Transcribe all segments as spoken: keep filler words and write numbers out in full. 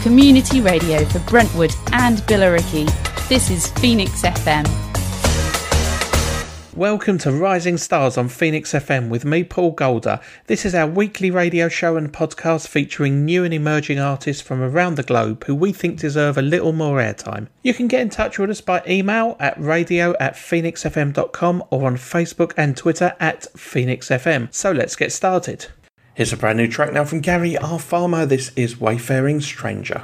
community radio for Brentwood and Billericay. This is Phoenix F M. Welcome to Rising Stars on Phoenix F M with me, Paul Golder. This is our weekly radio show and podcast featuring new and emerging artists from around the globe who we think deserve a little more airtime. You can get in touch with us by email at radio at phoenix f m dot com or on Facebook and Twitter at Phoenix F M. So let's get started. Here's a brand new track now from Gary R. Farmer. This is Wayfaring Stranger.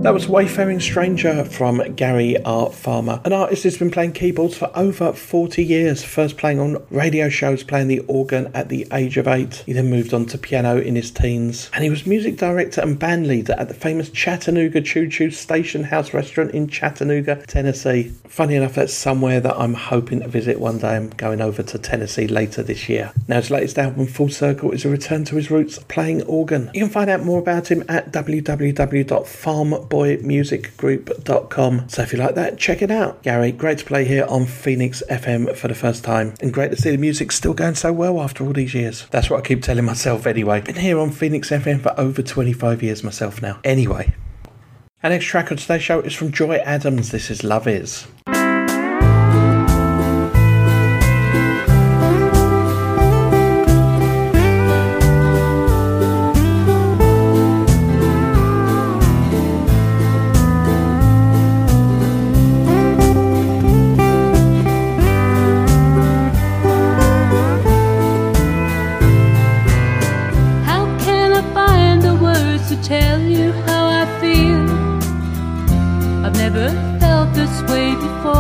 That was Wayfaring Stranger from Gary R. Farmer, an artist who's been playing keyboards for over forty years, first playing on radio shows, playing the organ at the age of eight. He then moved on to piano in his teens, and he was music director and band leader at the famous Chattanooga Choo Choo Station House restaurant in Chattanooga, Tennessee. Funny enough, that's somewhere that I'm hoping to visit one day. I'm going over to Tennessee later this year. Now, his latest album, Full Circle, is a return to his roots, playing organ. You can find out more about him at w w w dot farm boy music group dot com. So if you like that, check it out. Gary, great to play here on Phoenix F M for the first time, and great to see the music still going so well after all these years. That's what I keep telling myself anyway. Been here on Phoenix F M for over twenty-five years myself now. Anyway, our next track on today's show is from Joy Adams. This is Love Is. Tell you how I feel. I've never felt this way before.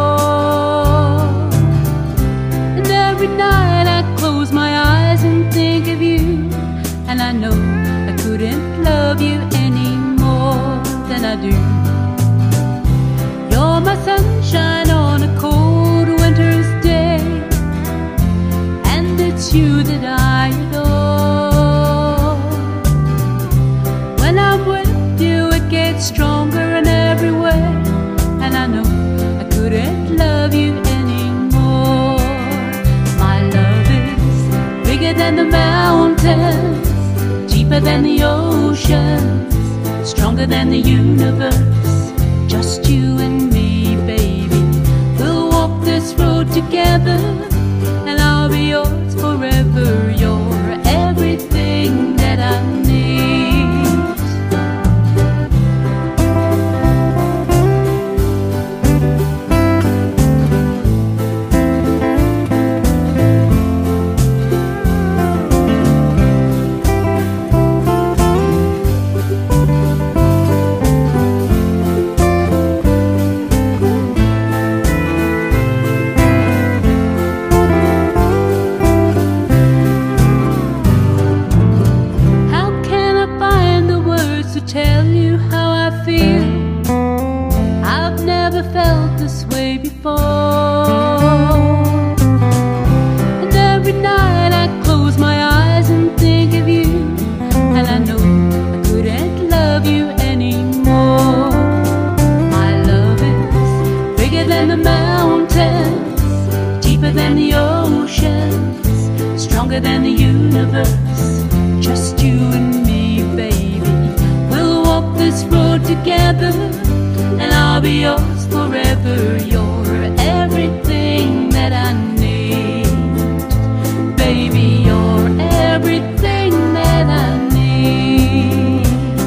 And every night I close my eyes and think of you, and I know I couldn't love you any more than I do. You're my sunshine on a cold winter's day, and it's you that I adore. When I'm with you, it gets stronger in every way, and I know I couldn't love you anymore. My love is bigger than the mountains, deeper than the oceans, stronger than the universe. Just you and me, baby. We'll walk this road together, and I'll be yours forever. You're everything that I need. Tell you how I feel. I've never felt this way before. And every night I close my eyes and think of you, and I know I couldn't love you anymore. My love is bigger than the mountains, deeper than the oceans, stronger than the universe. Just you and me, baby. This road together, and I'll be yours forever. You're everything that I need, baby. You're everything that I need.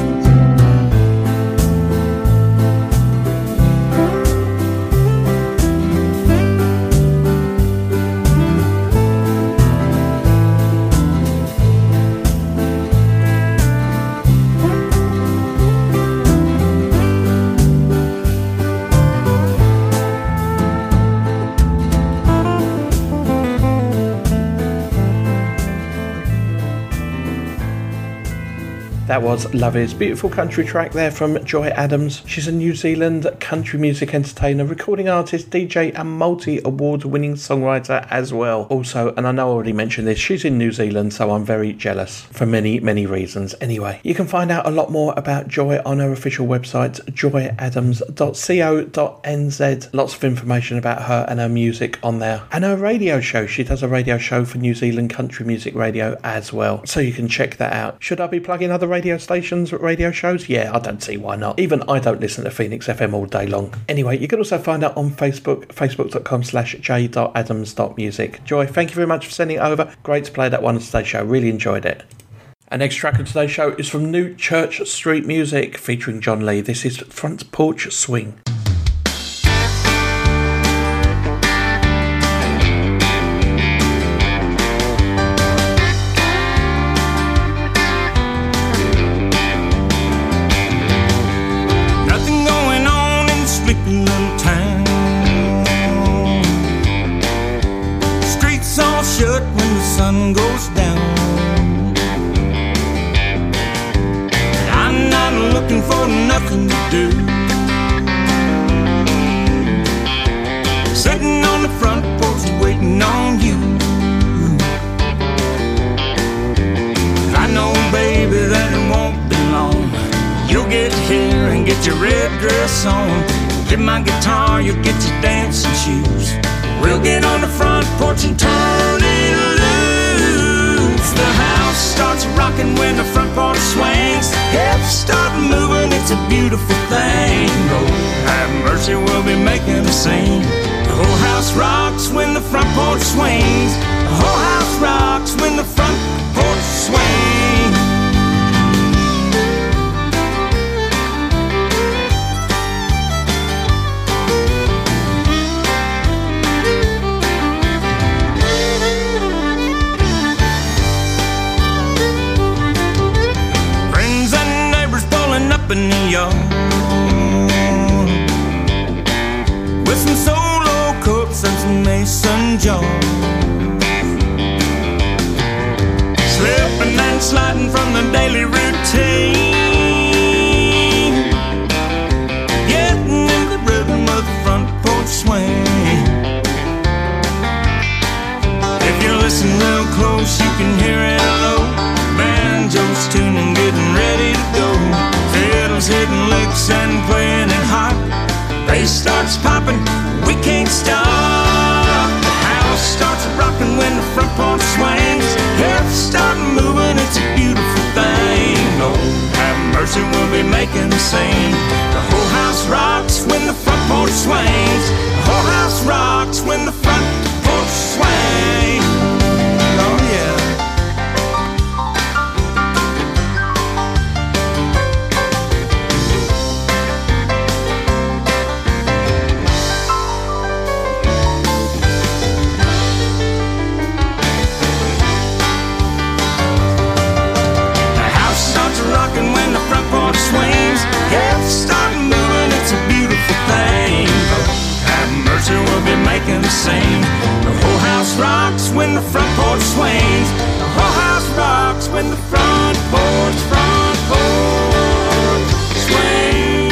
That was Love Is. Beautiful country track there from Joy Adams. She's a New Zealand country music entertainer, recording artist, D J and multi-award winning songwriter as well. Also, and I know I already mentioned this, she's in New Zealand, so I'm very jealous for many, many reasons. Anyway, you can find out a lot more about Joy on her official website, joy adams dot co dot n z. Lots of information about her and her music on there. And her radio show. She does a radio show for New Zealand Country Music Radio as well, so you can check that out. Should I be plugging other radio stations, radio shows? Yeah, I don't see why not. Even I don't listen to Phoenix F M all day long. Anyway, you can also find out on Facebook, facebook.com slash j.adams.music. Joy, thank you very much for sending it over. Great to play that one on today's show. Really enjoyed it. Our next track on today's show is from New Church Street Music featuring John Lee. This is Front Porch Swing. sun goes down. I'm not looking for nothing to do, sitting on the front porch waiting on you. I know, baby, that it won't be long. You'll get here and get your red dress on. Get my guitar, you'll get your dancing shoes. We'll get on the front porch and turn it loose. The house starts rocking when the front porch swings. Hips start moving, it's a beautiful thing. Oh, have mercy, we'll be making a scene. The whole house rocks when the front porch swings. The whole house rocks when the front porch swings. Up in the yard with some solo cups and some mason jars, slipping and sliding from the daily routine, getting in the rhythm of the front porch swing. If you listen real close, you can hear it low. Banjo's tuning, getting ready to go. Fiddles hitting licks and playing it hot. Bass starts popping, we can't stop. The house starts rocking when the front porch swings. Hips start moving, it's a beautiful thing. Oh, have mercy, we'll be making a scene. The whole house rocks when the front porch swings. The whole house rocks when the front porch swings. Oh yeah. Swings, hips start moving, it's a beautiful thing. Oh, have mercy, we'll be making a scene. The whole house rocks when the front porch swings. The whole house rocks when the front porch, front porch swings.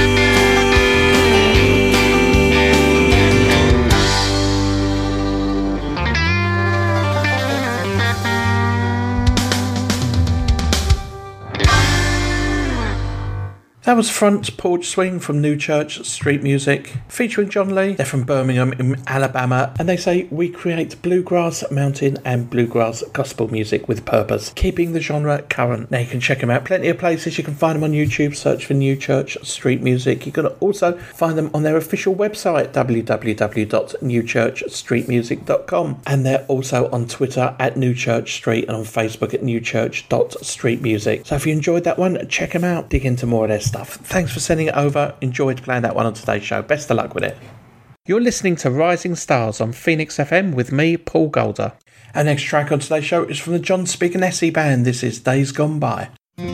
That was Front Porch Swing from New Church Street Music, featuring John Lee. They're from Birmingham in Alabama, and they say, we create bluegrass, mountain and bluegrass gospel music with purpose, keeping the genre current. Now you can check them out. Plenty of places. You can find them on YouTube. Search for New Church Street Music. You can also find them on their official website, w w w dot new church street music dot com. And they're also on Twitter at New Church Street and on Facebook at new church dot street music. So if you enjoyed that one, check them out. Dig into more of their stuff. Thanks for sending it over. Enjoyed playing that one on today's show. Best of luck with it. You're listening to Rising Stars on Phoenix F M with me, Paul Golder. Our next track on today's show is from the John Spiganesi Band. This is Days Gone By.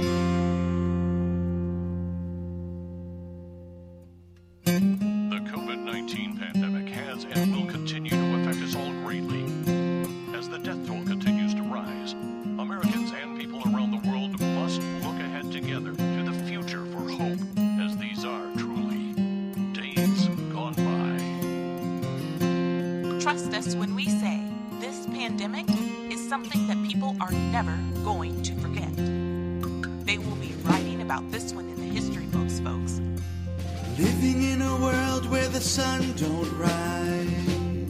The COVID nineteen pandemic has and will continue to affect us all greatly. As the death toll continues to rise, Americans and people around the world must look ahead together to the future for hope, as these are truly days gone by. Trust us when we say this pandemic is something that people are never going to forget. They will be writing about this one in the history books, folks. Living in a world where the sun don't rise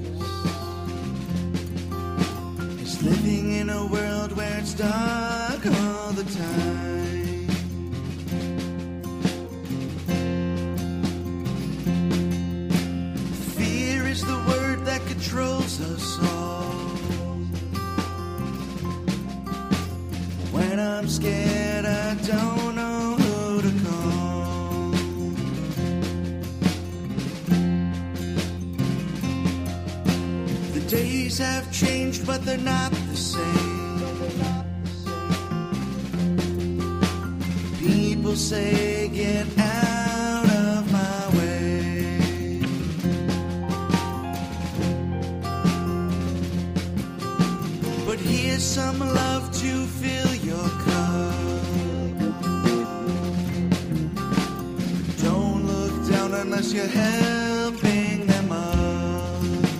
is living in a world where it's dark all the time. Fear is the word that controls us all. When I'm scared, I don't know who to call. The days have changed, but they're not the same. People say, get out of my way. But here 'cause you're helping them all.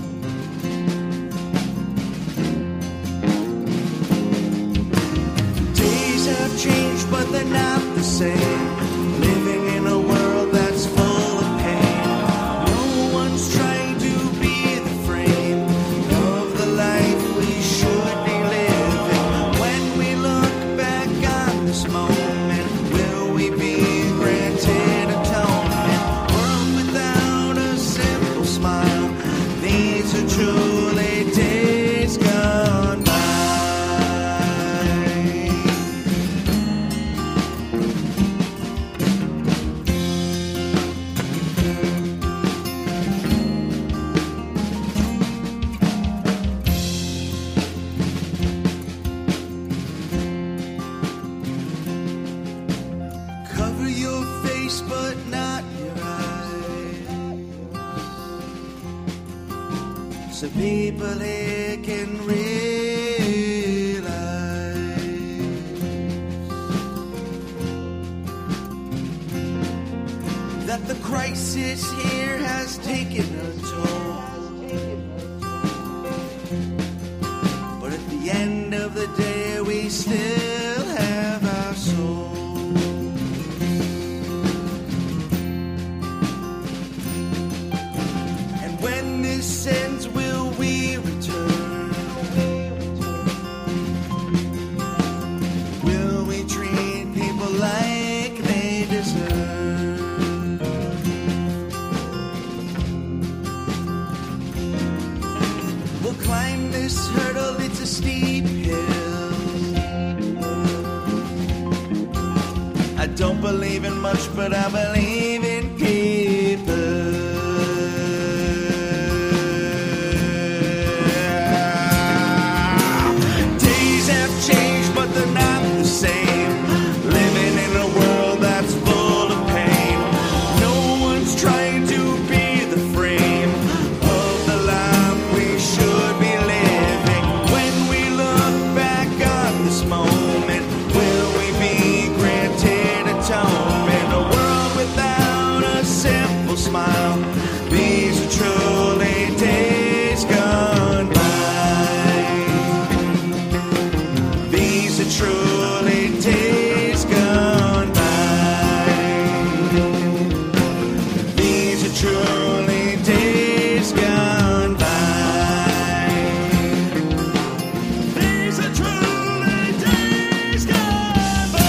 Days have changed, but they're not the same. Living in a world that's full of pain. No one's trying to be the frame of the life we should be living. When we look back on this moment, will we be granted atonement? World without a simple smile. These are truly days gone by. Cover your face but not your eyes, so people here can realize that the crisis here has taken a toll. But at the end of the day, we still have our soul. And when this ends, will we return? Will we treat people like they deserve? We'll climb this hurdle, it's a steep hill. I don't believe in much, but I believe in people. Days have changed, but they're not the same. Living in a world that's full of pain. No one's trying to be the frame of the life we should be living. When we look back on this moment, will we be granted atonement? A world without a simple smile. These are truly days gone by. These are truly days gone by. These are truly days gone by. These are truly days gone by.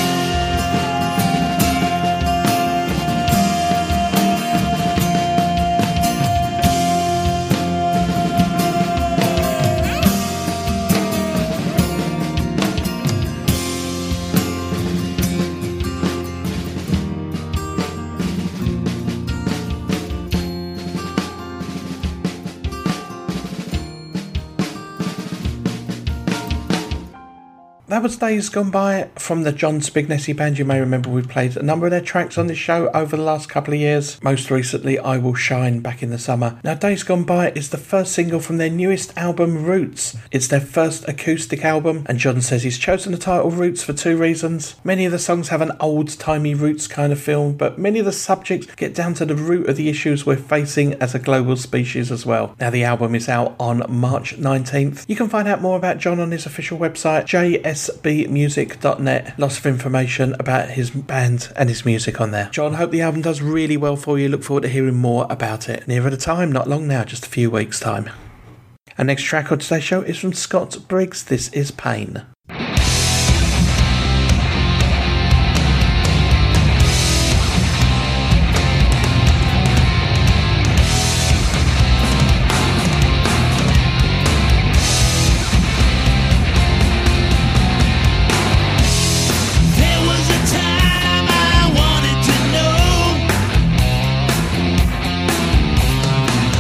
That was Days Gone By from the John Spignesi Band. You may remember we played a number of their tracks on this show over the last couple of years. Most recently, I Will Shine back in the summer. Now, Days Gone By is the first single from their newest album, Roots. It's their first acoustic album, and John says he's chosen the title Roots for two reasons. Many of the songs have an old-timey roots kind of feel, but many of the subjects get down to the root of the issues we're facing as a global species as well. Now, the album is out on March nineteenth. You can find out more about John on his official website, j s b music dot net. Lots of information about his band and his music on there. John, hope the album does really well for you. Look forward to hearing more about it nearer the time, not long now, just a few weeks' time. Our next track on today's show is from Scott Briggs. This is Pain. There was a time I wanted to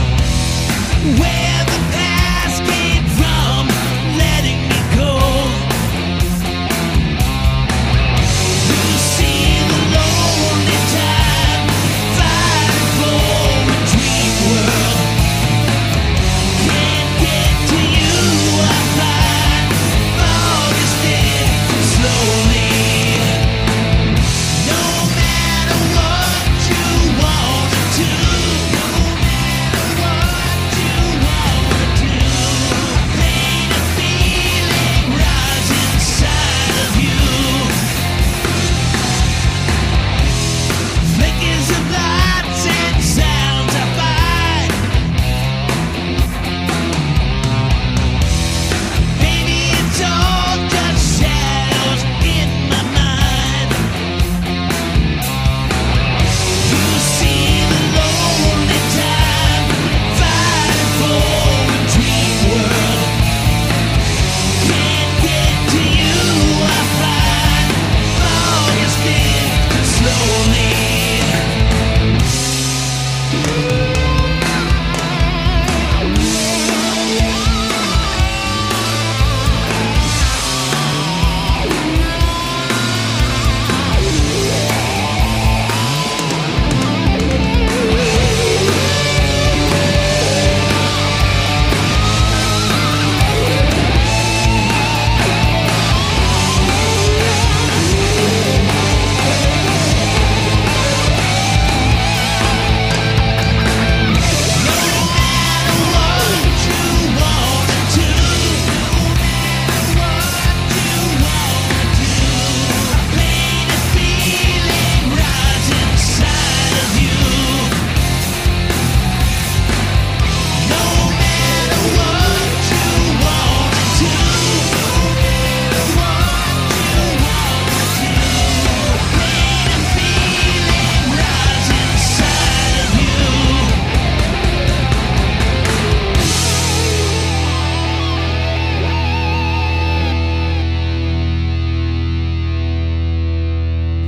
know where the past came from, letting me go.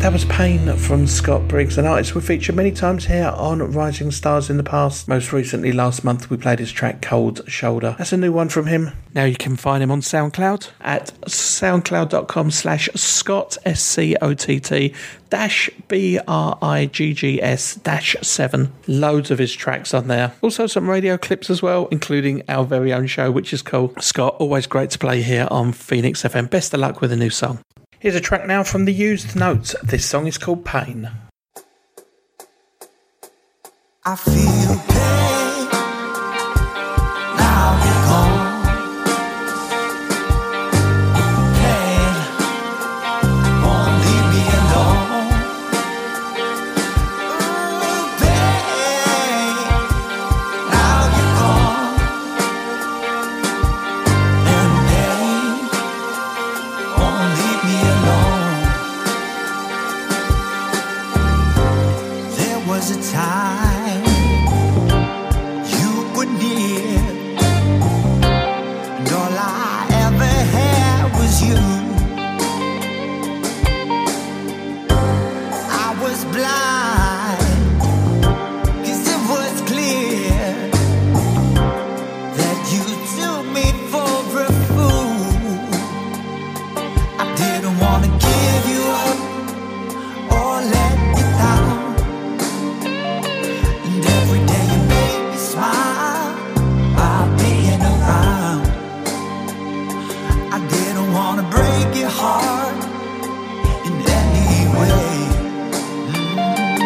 That was Pain from Scott Briggs, an artist we featured many times here on Rising Stars in the past. Most recently, last month, we played his track Cold Shoulder. That's a new one from him. Now you can find him on SoundCloud at soundcloud.com slash Scott, S C O T T, dash B R I G G S dash seven. Loads of his tracks on there. Also some radio clips as well, including our very own show, which is called Scott. Always great to play here on Phoenix F M. Best of luck with a new song. Here's a track now from the Used Notes. This song is called Pain. I feel pain, now you're gone. Pain won't leave me alone. Ooh, pain, now you're gone. And pain won't leave me alone. There was a time you. I was blind, 'cause it was clear that you took me for a fool. I didn't want to give you up or let you down, and every day you made me smile while being around. I didn't wanna break your heart in any way. Mm.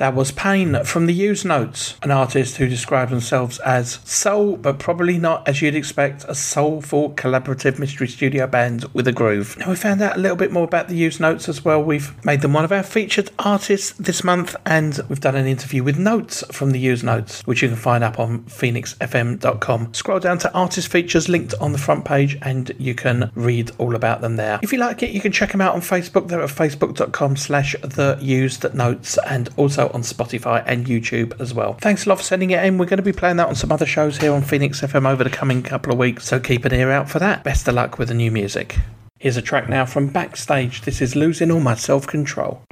That was Pain from the Used Notes, an artist who describes themselves as soul, but probably not, as you'd expect, a soulful collaborative mystery studio band with a groove. Now, we found out a little bit more about the Used Notes as well. We've made them one of our featured artists this month, and we've done an interview with Notes from the Used Notes, which you can find up on phoenix f m dot com. Scroll down to artist features linked on the front page and you can read all about them there. If you like it, you can check them out on Facebook. They're at facebook dot com slash the used notes, and also on Spotify and YouTube as well. Thanks a lot for sending it in. We're going to be playing that on some other shows here on Phoenix F M over the coming couple of weeks, so keep an ear out for that. Best of luck with the new music. Here's a track now from Backstage. This is Losing All My Self-Control.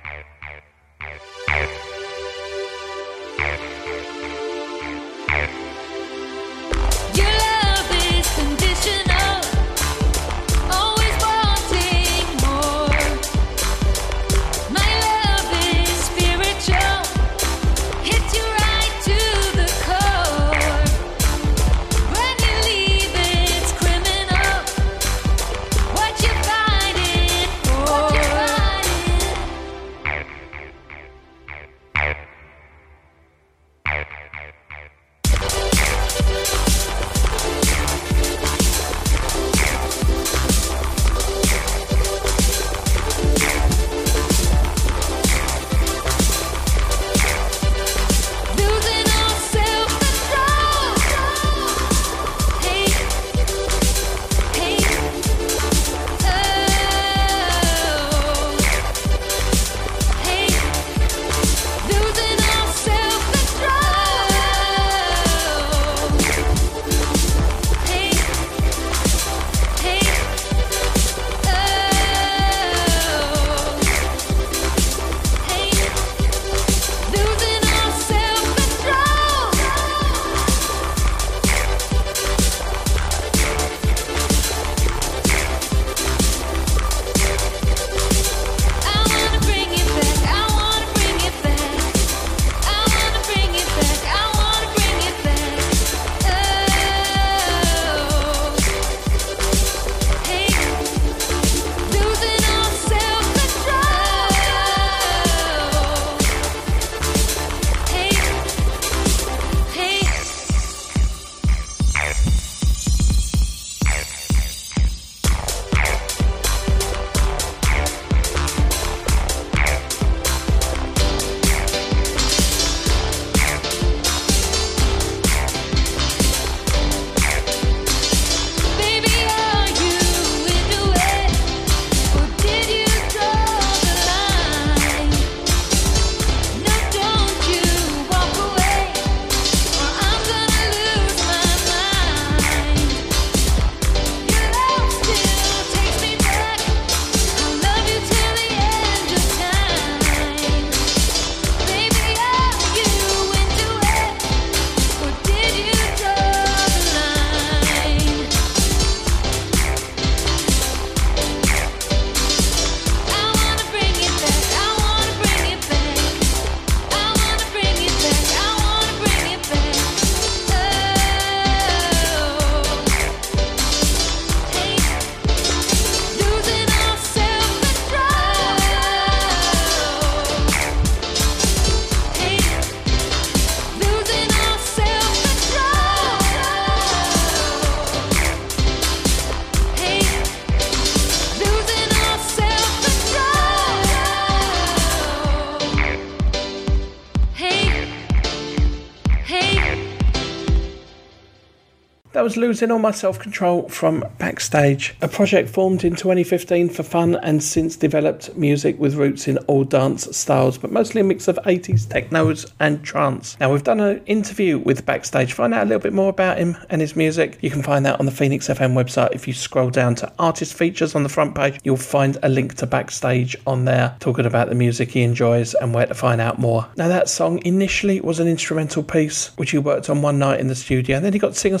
That was Losing All My Self-Control from Backstage, a project formed in twenty fifteen for fun and since developed music with roots in all dance styles, but mostly a mix of eighties technos and trance. Now, we've done an interview with Backstage. Find out a little bit more about him and his music. You can find that on the Phoenix F M website. If you scroll down to artist features on the front page, you'll find a link to Backstage on there, talking about the music he enjoys and where to find out more. Now, that song initially was an instrumental piece which he worked on one night in the studio, and then he got singer-songwriter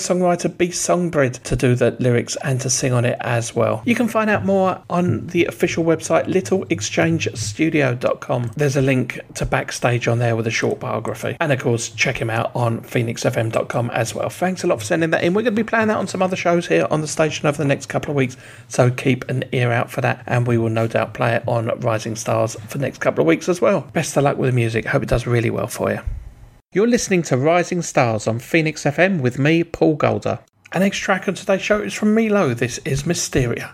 to be Songbird to do the lyrics and to sing on it as well. You can find out more on the official website little exchange studio dot com. There's a link to Backstage on there with a short biography. And of course, check him out on phoenix f m dot com as well. Thanks a lot for sending that in. We're going to be playing that on some other shows here on the station over the next couple of weeks, so keep an ear out for that, and we will no doubt play it on Rising Stars for the next couple of weeks as well. Best of luck with the music. Hope it does really well for you. You're listening to Rising Stars on Phoenix F M with me, Paul Golder. Our next track on today's show is from Milo. This is Mysteria.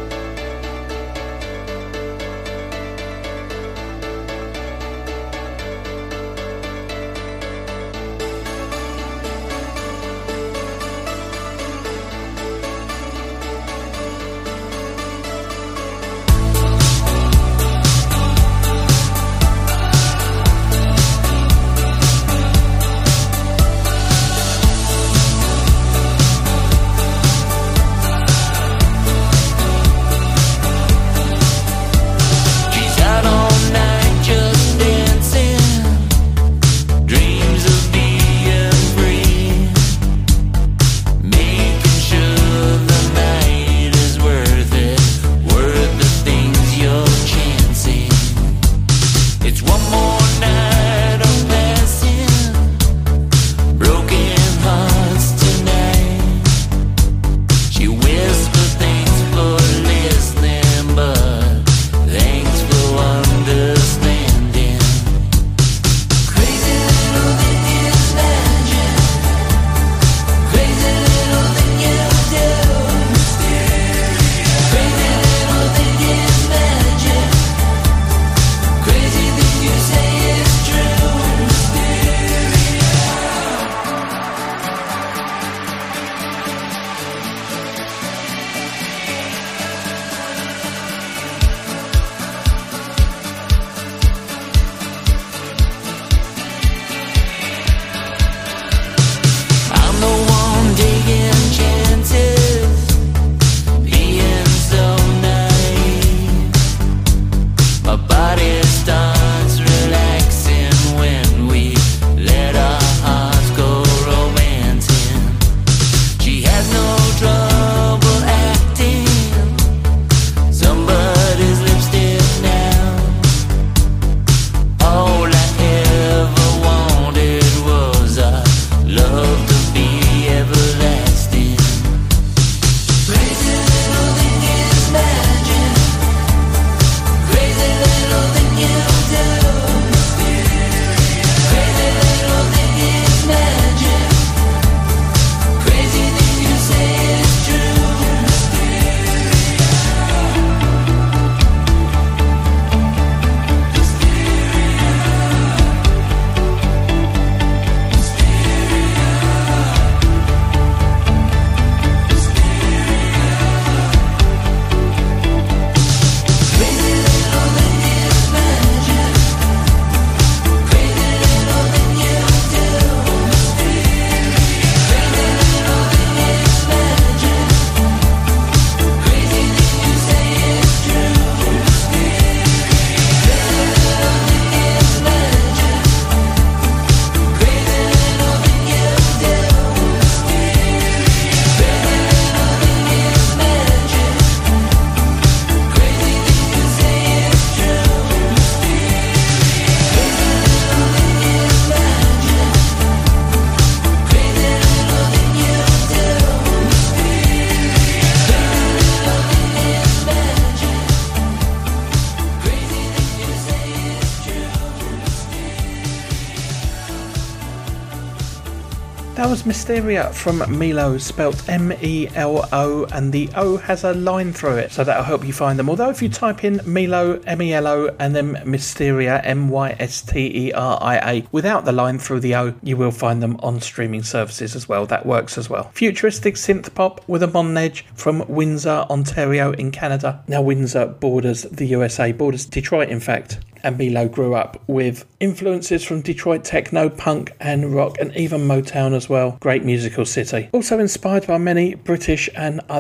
That was Mysteria from Melo, spelt M E L O, and the O has a line through it, so that'll help you find them. Although if you type in Melo, M E L O, and then Mysteria, M Y S T E R I A, without the line through the O, you will find them on streaming services as well. That works as well. Futuristic synth pop with a modern edge from Windsor, Ontario in Canada. Now Windsor borders the U S A, borders Detroit in fact. And Melo grew up with influences from Detroit techno, punk and rock, and even Motown as well. Great musical city. Also inspired by many British and other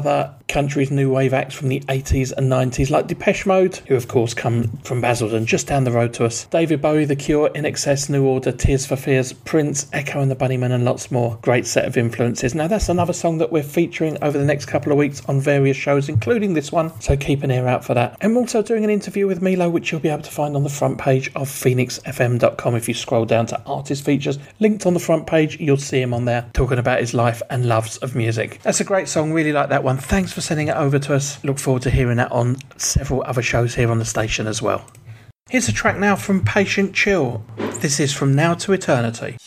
country's new wave acts from the eighties and nineties, like Depeche Mode, who of course come from Basildon, just down the road to us. David Bowie, The Cure, In Excess, New Order, Tears for Fears, Prince, Echo and the Bunnymen, and lots more. Great set of influences. Now that's another song that we're featuring over the next couple of weeks on various shows, including this one, so keep an ear out for that. And we're also doing an interview with Milo, which you'll be able to find on the front page of phoenix f m dot com. If you scroll down to artist features, linked on the front page, you'll see him on there talking about his life and loves of music. That's a great song, really like that one. Thanks for sending it over to us. Look forward to hearing that on several other shows here on the station as well. Here's a track now from Patient Chill. This is From Now to Eternity.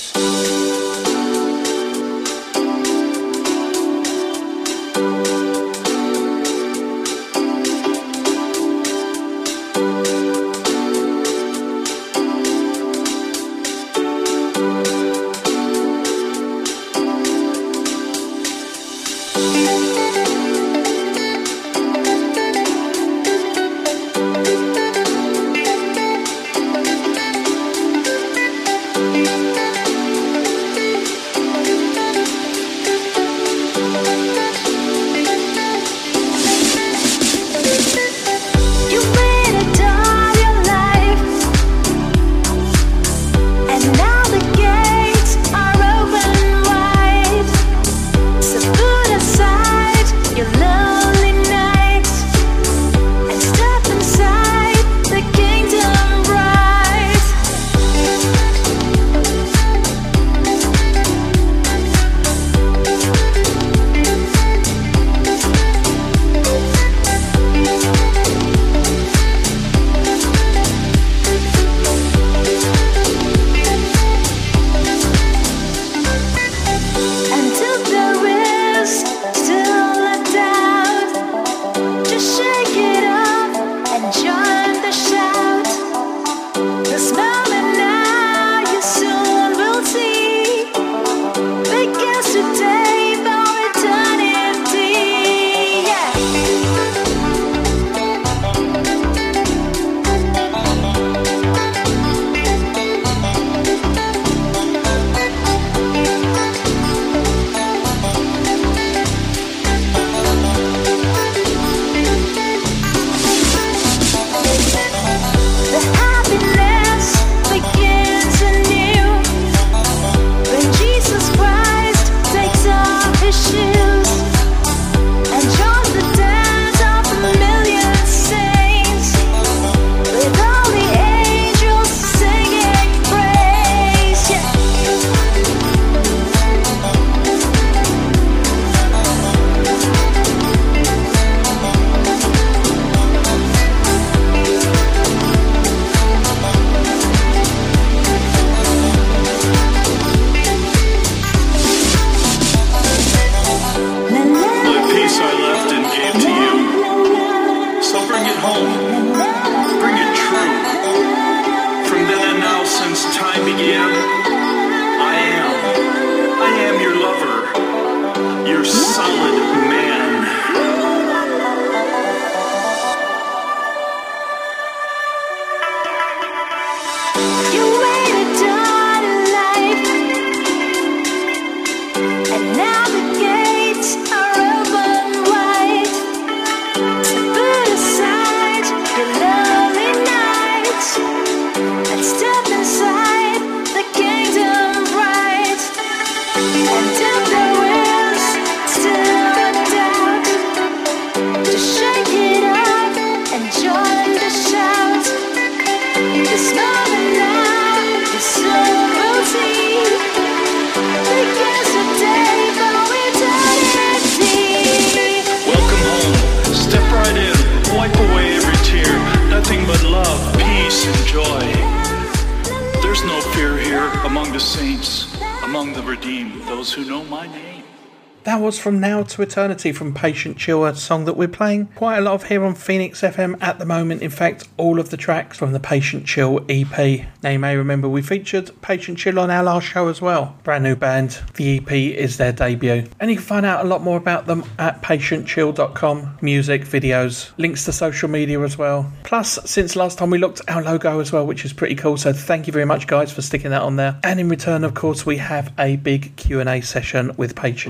That was From Now to Eternity from Patient Chill, a song that we're playing quite a lot of here on Phoenix F M at the moment. In fact, all of the tracks from the Patient Chill E P. Now you may remember we featured Patient Chill on our last show as well. Brand new band. The E P is their debut. And you can find out a lot more about them at patient chill dot com. Music, videos, links to social media as well. Plus, since last time we looked at our logo as well, which is pretty cool. So thank you very much, guys, for sticking that on there. And in return, of course, we have a big Q and A session with Patient Chill, which you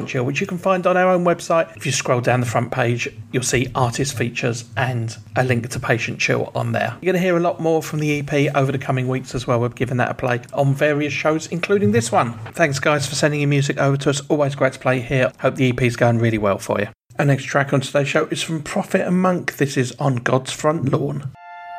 you can find on our own website. If you scroll down the front page, you'll see artist features and a link to Patient Chill on there. You're going to hear a lot more from the E P over the coming weeks as well. We've given that a play on various shows, including this one. Thanks, guys, for sending your music over to us. Always great to play here. Hope the E P's going really well for you. Our next track on today's show is from Prophet and Monk. This is On God's Front Lawn.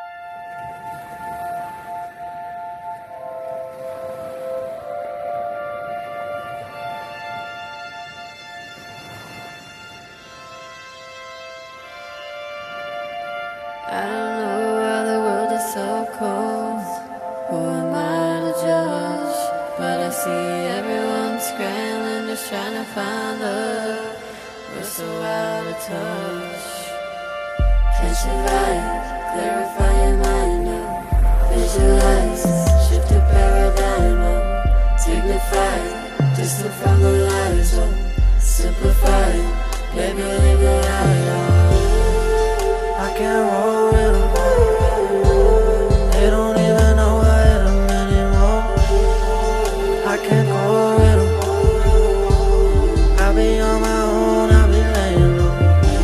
I don't know why the world is so cold. Who am I to judge? But I see everyone scrambling, just trying to find love. We're so out of touch. Catch your vibe, clarify your mind now. Visualize, shift your paradigm now. Dignify, distant from the lies. Oh, simplify, maybe leave the light on. I can't roll with them. They don't even know I hit them anymore. I can't go with them. I'll be on my own, I'll be laying low.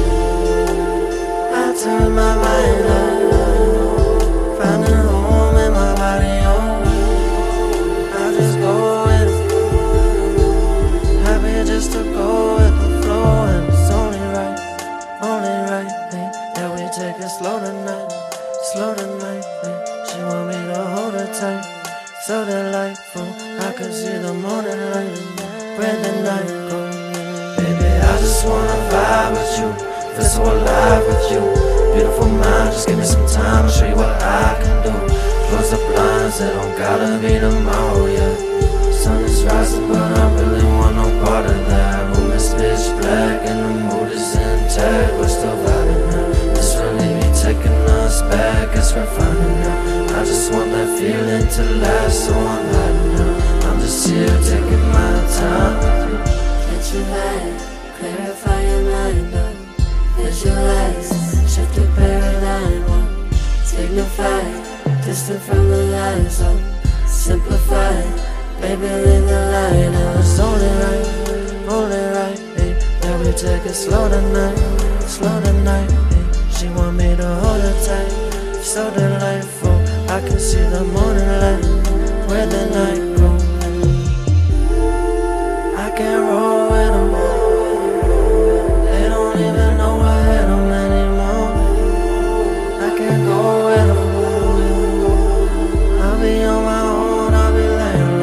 I turn my mind up, finding home in my body, oh. I'll just go with it. Happy just to go with the flow. And it's only right, only right, hey, that we take it slow tonight, slow tonight, hey. She want me to hold her tight, so delightful. I could see the morning light, where the night goes. Baby, I just wanna vibe with you, feel so alive with you. Beautiful mind, just give me some time, I'll show you what I can do. Close the blinds, it don't gotta be tomorrow, yeah. Sun is rising, but I really want no part of that. Room is pitch black and the mood is intact. We're still vibing now, this really be taking us back. Guess we're finding now, I just want that feeling to last, so I'm hiding now. I'm just here taking my time with you. Catch your vibe, clarify your mind up. Visualize, shift your paradigm up. Dignify, distant from the lies up. Simplify, baby leave the light out. It's only right, only right, hey, that we take it slow tonight, slow tonight, hey. She want me to hold her tight, so delightful. I can see the morning light, where the night goes. I can't roll with them. They don't even know I hit them anymore. I can't go with them. I'll be on my own, I'll be laying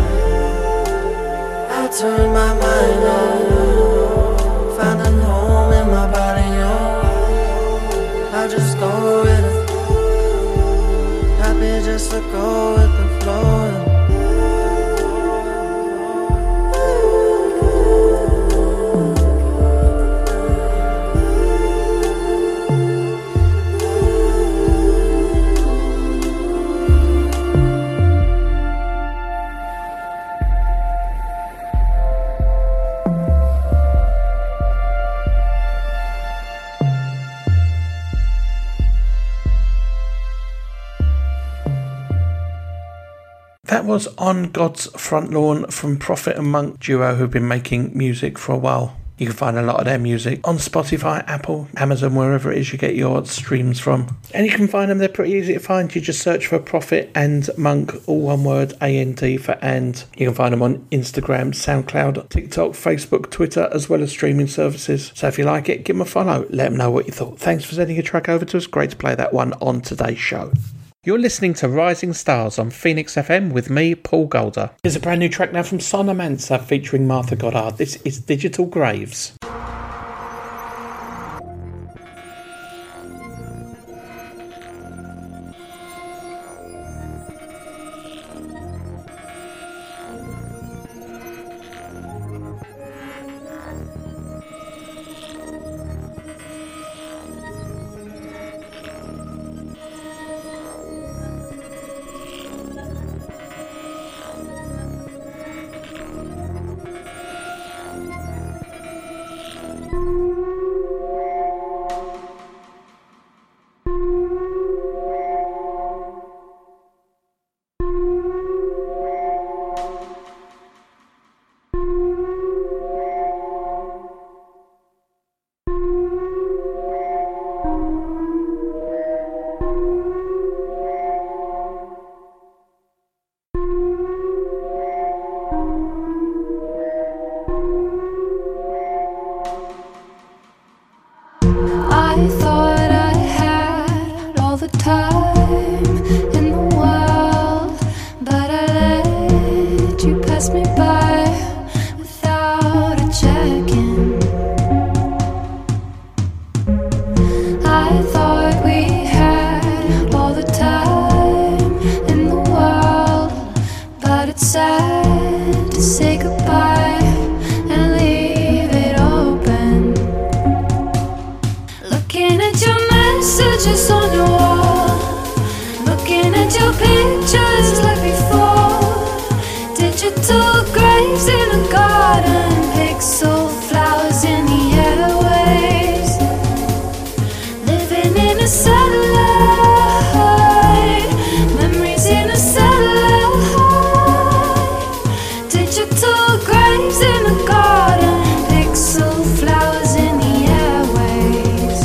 low. I turn my mind on, finding home in my body, oh. I just go with it. Happy just to go with the flow. That was On God's Front Lawn from Prophet and Monk duo, who've been making music for a while. You can find a lot of their music on Spotify, Apple, Amazon, wherever it is you get your streams from. And you can find them, they're pretty easy to find. You just search for Prophet and Monk, all one word, A N D for and. You can find them on Instagram, SoundCloud, TikTok, Facebook, Twitter, as well as streaming services. So if you like it, give them a follow. Let them know what you thought. Thanks for sending a track over to us. Great to play that one on today's show. You're listening to Rising Stars on Phoenix F M with me, Paul Golder. Here's a brand new track now from Sona Mansa featuring Martha Goddard. This is Digital Graves. at your pictures like before. Digital graves in a garden, pixel flowers in the airwaves. Living in a satellite, memories in a satellite. Digital graves in a garden, pixel flowers in the airwaves.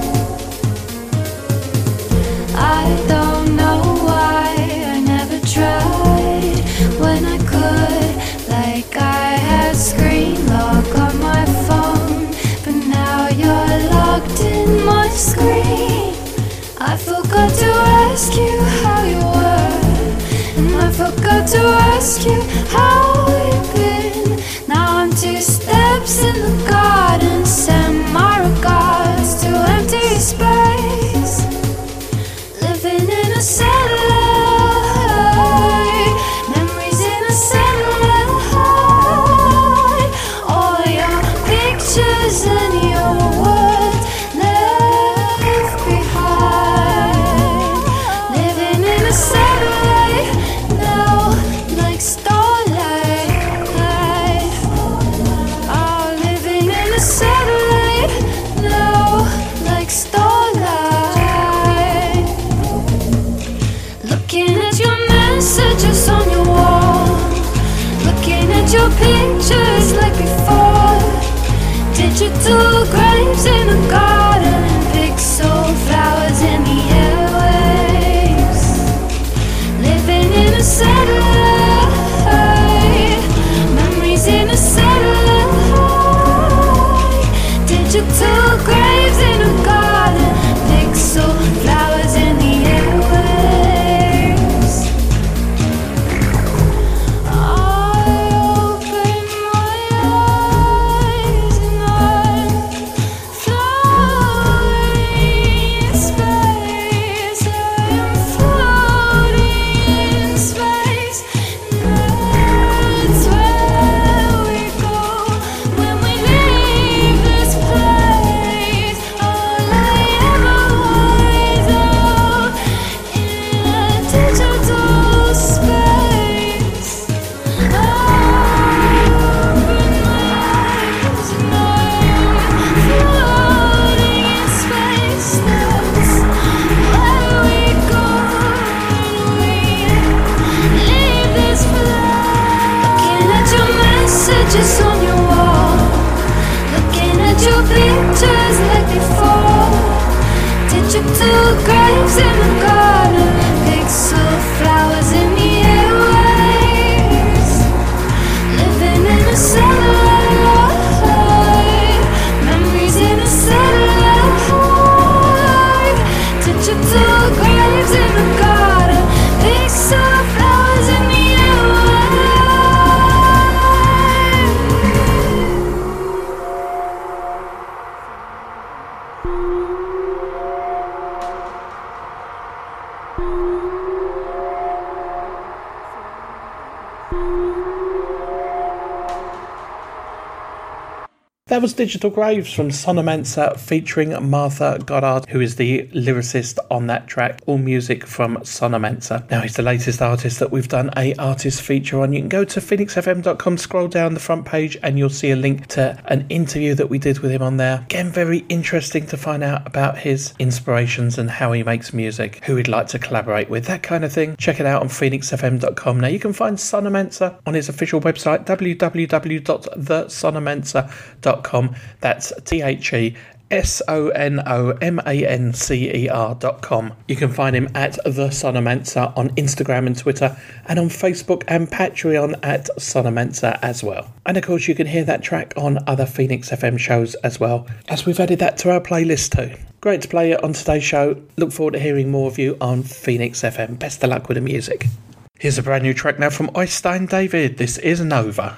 I don't know why I never tried when I could, like I had screen lock on my phone, but now you're locked in my screen. I forgot to ask you how you were, and I forgot to ask you how we've been. Now I'm two steps in the garden, send my regards to empty space. Living in a satellite, memories in a satellite. All your pictures and your words left behind. Living in a satellite now, like starlight. Oh, living in a satellite now, like starlight. Looking at your messages on your wall, looking at your pictures like before. Digital graves in a garden, pixel flowers in the airwaves. Living in a satellite, memories in a satellite. Digital graves in a garden, pixel flowers in the airwaves. I open my eyes and I'm floating in space. I am floating in space. That's where we go when we leave this place. All I ever was in a digital space. I open my eyes and I'm floating in space. That's where we go when we leave this place. Looking at your messages on your wall, looking at your pictures like before. Digital graves in the garden, pixel flowers in the airwaves. Living in a satellite, memories in a satellite. Digital graves in the garden, pixel flowers in the airwaves. That was Digital Graves from Sonomancer featuring Martha Goddard, who is the lyricist on that track. All music from Sonomancer. Now he's the latest artist that we've done a artist feature on. You can go to phoenix f m dot com, scroll down the front page and you'll see a link to an interview that we did with him on there. Again, very interesting to find out about his inspirations and how he makes music, who he'd like to collaborate with, that kind of thing. Check it out on phoenix f m dot com. Now you can find Sonomancer on his official website, w w w dot the sonomancer dot com. That's T H E S O N O M A N C E R dot com. You can find him at The Sonomancer on Instagram and Twitter, and on Facebook and Patreon at Sonomancer as well. And of course you can hear that track on other Phoenix F M shows as well, as we've added that to our playlist too. Great to play it on today's show. Look forward to hearing more of you on Phoenix F M. Best of luck with the music. Here's a brand new track now from Oystein David. This is Nova.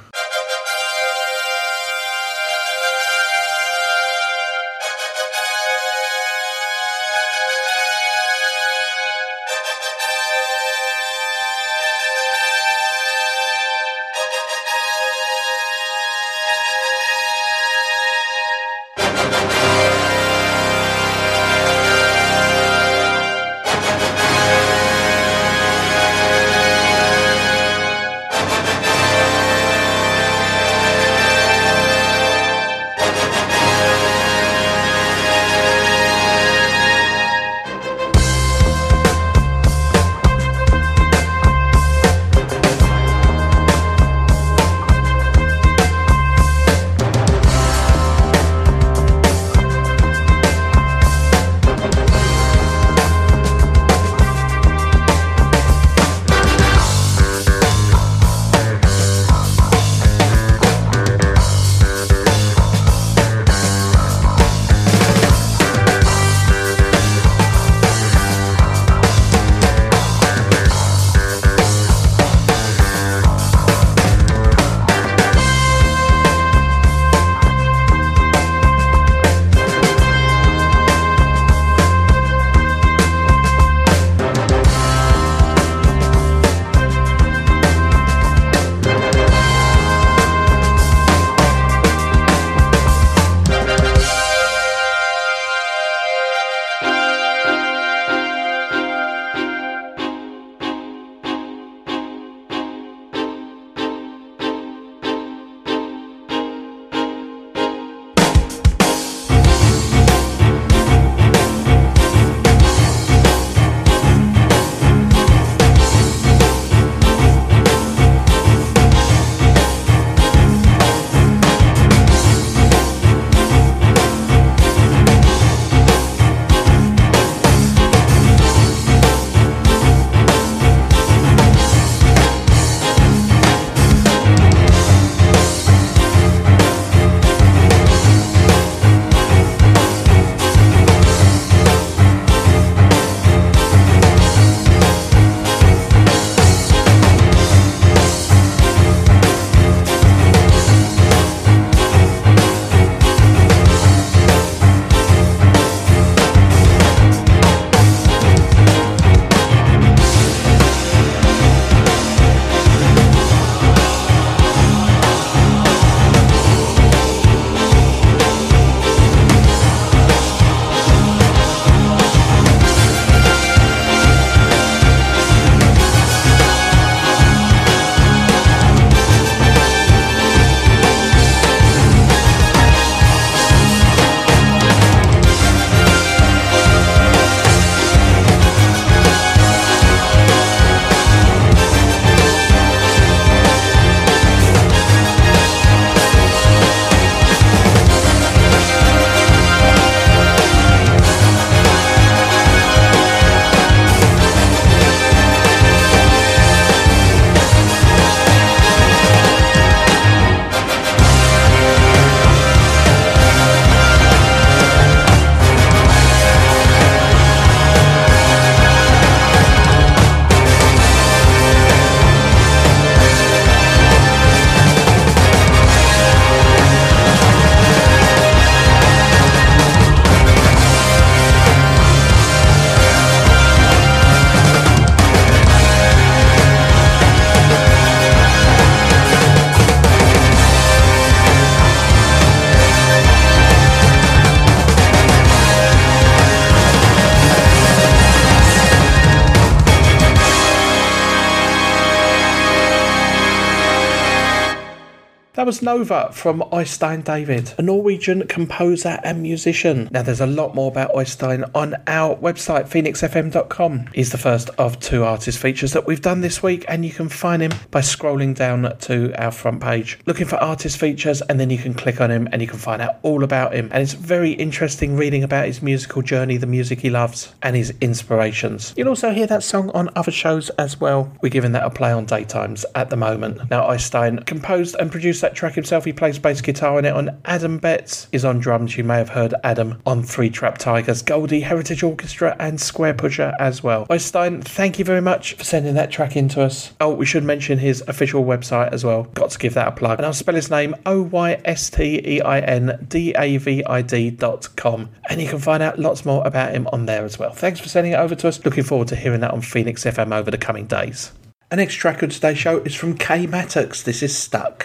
That was Nova from Øystein David, a Norwegian composer and musician. Now there's a lot more about Øystein on our website, phoenix f m dot com. He's the first of two artist features that we've done this week, and you can find him by scrolling down to our front page, looking for artist features, and then you can click on him and you can find out all about him. And it's very interesting reading about his musical journey, the music he loves, and his inspirations. You'll also hear that song on other shows as well. We're giving that a play on daytimes at the moment. Now Øystein composed and produced that track himself. He plays bass guitar in it, on Adam Betts is on drums. You may have heard Adam on Three Trap Tigers, Goldie, Heritage Orchestra and Square Pusher as well. Øystein, thank you very much for sending that track in to us. Oh, we should mention his official website as well. Got to give that a plug. And I'll spell his name O Y S T E I N D A V I D dot com, and you can find out lots more about him on there as well. Thanks for sending it over to us. Looking forward to hearing that on Phoenix F M over the coming days. The next track on today's show is from Kay Mattox. This is Stuck.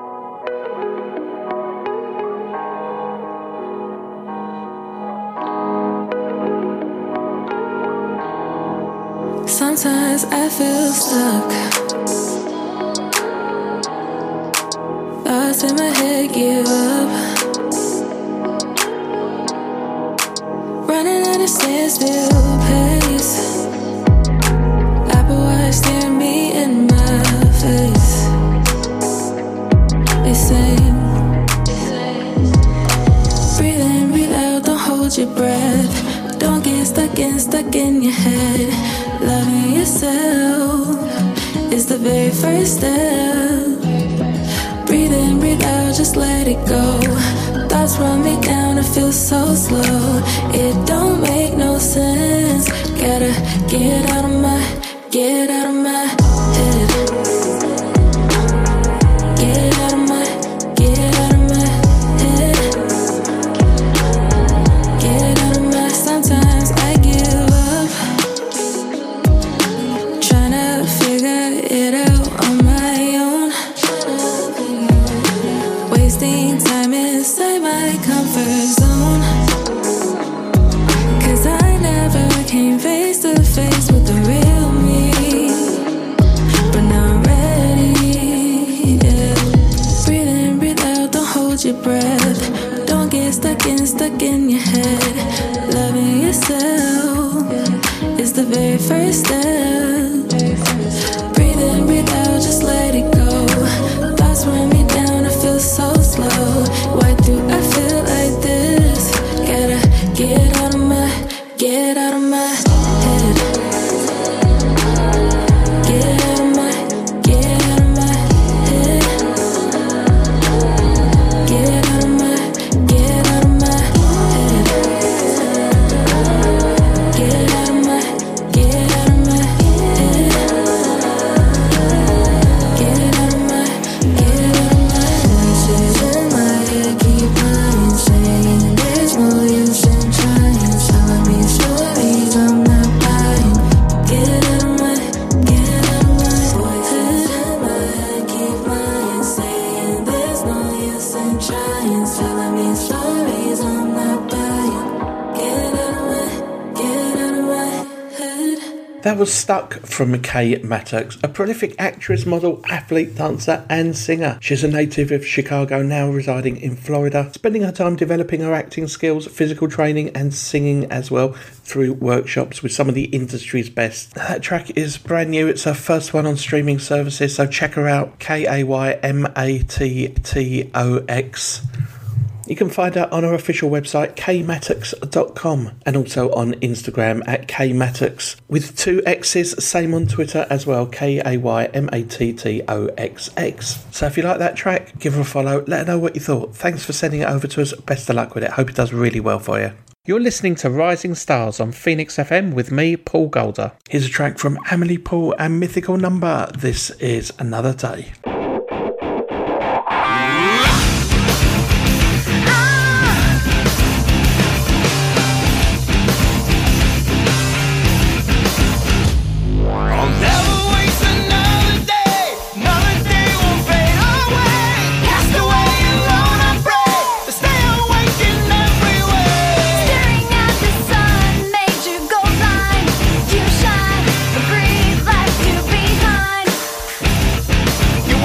Sometimes I feel stuck, thoughts in my head give up, running at a standstill pace, Apple Watch staring me in my face. They say, breathe in, breathe out, don't hold your breath, don't get stuck in, stuck in your head. Loving yourself is the very first step. Breathe in, breathe out, just let it go. Thoughts run me down, I feel so slow. It don't make no sense. Gotta get out of my, get out of my head. Get out of my, get out of my head. Get out of my, sometimes I give up, tryna figure it out on my own, wasting time inside my comfort zone, cause I never came face to face with the real me, but now I'm ready, yeah. Breathe in, breathe out, don't hold your breath, don't get stuck in, stuck in your head. Loving yourself is the very first step. Breathe in, breathe out, just let it go. Thoughts run me down, I feel so slow. Why do I feel like this? Gotta get out of my, get out of my head. Get out of my, get out of my head. Get out of my, get out of my head. Get out of my, get out of my head. Get out of my, get out of my voices in my head keep lying, saying there's no use in trying, telling me stories I'm not buying. Get out of my, get out of my voices in my head keep lying, saying there's no use in trying, telling me stories I'm not buying. Get out of my, get out of my head. That was Stuck from Kay Mattox, a prolific actress, model, athlete, dancer and singer. She's a native of Chicago, now residing in Florida, spending her time developing her acting skills, physical training and singing as well through workshops with some of the industry's best. That track is brand new, it's her first one on streaming services, so check her out, K A Y M A T T O X. You can find her on her official website, k mattox dot com, and also on Instagram at kmattox with two X's, same on Twitter as well, K A Y M A T T O X X. So if you like that track, give her a follow, let her know what you thought. Thanks for sending it over to us, best of luck with it, hope it does really well for you. You're listening to Rising Stars on Phoenix F M with me, Paul Golder. Here's a track from Amelie Paul and Mythical Number. This is Another Day. You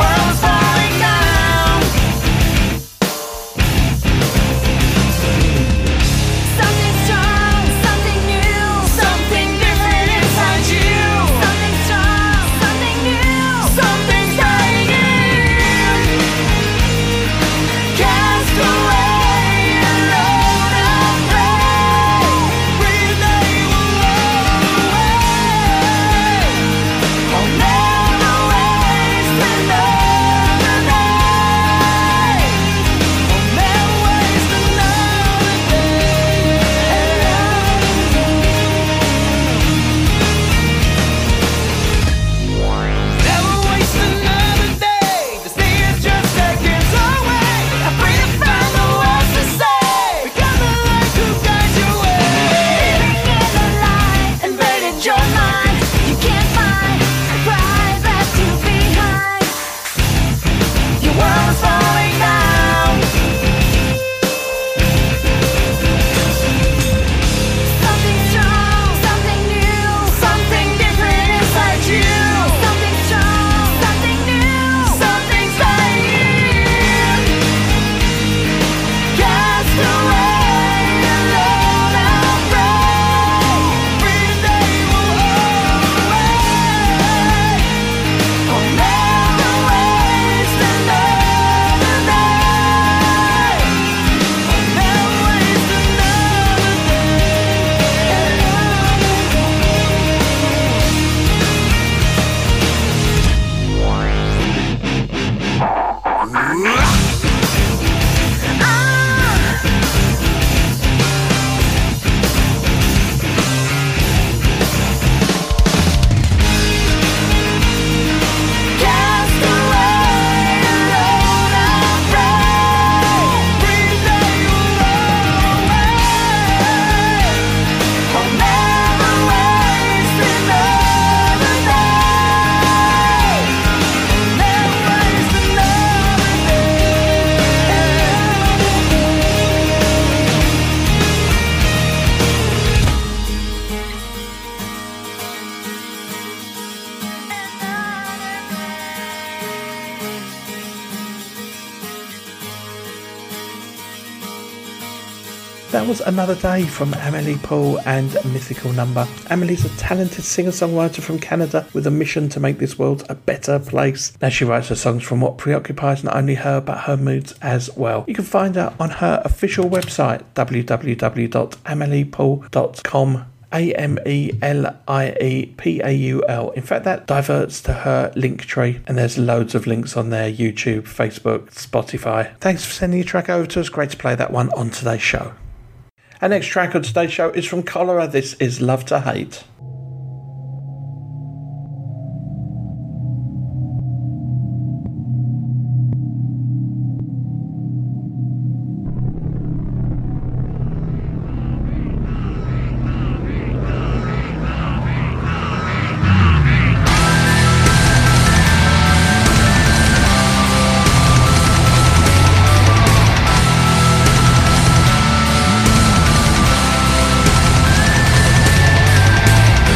That was Another Day from Amelie Paul and Mythical Number. Amelie's a talented singer-songwriter from Canada with a mission to make this world a better place. Now she writes her songs from what preoccupies not only her but her moods as well. You can find her on her official website w w w dot amelie paul dot com. A M E L I E P A U L. In fact, that diverts to her link tree, and there's loads of links on there: YouTube, Facebook, Spotify. Thanks for sending your track over to us. Great to play that one on today's show. Our next track on today's show is from Cholera. This is Love to Hate. Thank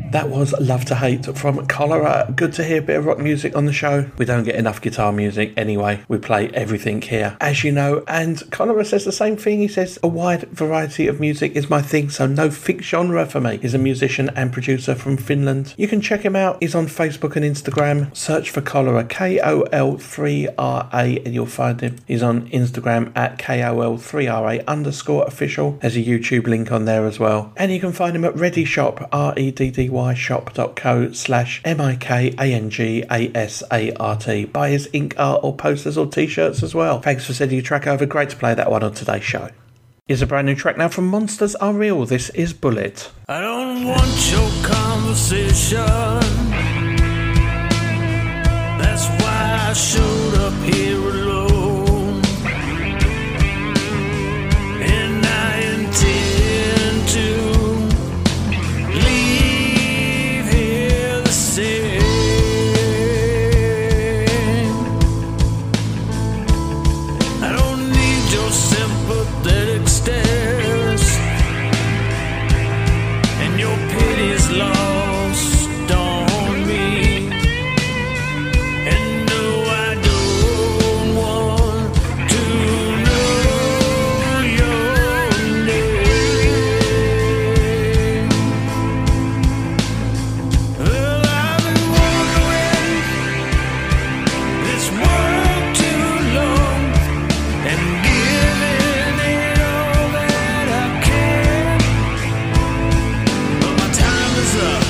That was Love to Hate from Cholera. Good to hear a bit of rock music on the show. We don't get enough guitar music anyway. We play everything here, as you know. And Cholera says the same thing. He says, a wide variety of music is my thing, so no fixed genre for me. He's a musician and producer from Finland. You can check him out. He's on Facebook and Instagram. Search for Cholera, K O L three R A, and you'll find him. He's on Instagram at K O L three R A underscore official. There's a YouTube link on there as well. And you can find him at Ready Shop, R E D D Y shop.co slash M I K A N G A S A R T. Buy his ink art or posters or t-shirts as well. Thanks for sending your track over. Great to play that one on today's show. Here's a brand new track now from Monsters Are Real. This is Bullet. I don't want your conversation. That's why I showed up here alone. And I intend to leave here the same. I don't need your sympathetic stares, and your pity is lost on me. And no, I don't want to know your name. Well, I've been wandering this world too long and giving it all that I can, but my time is up.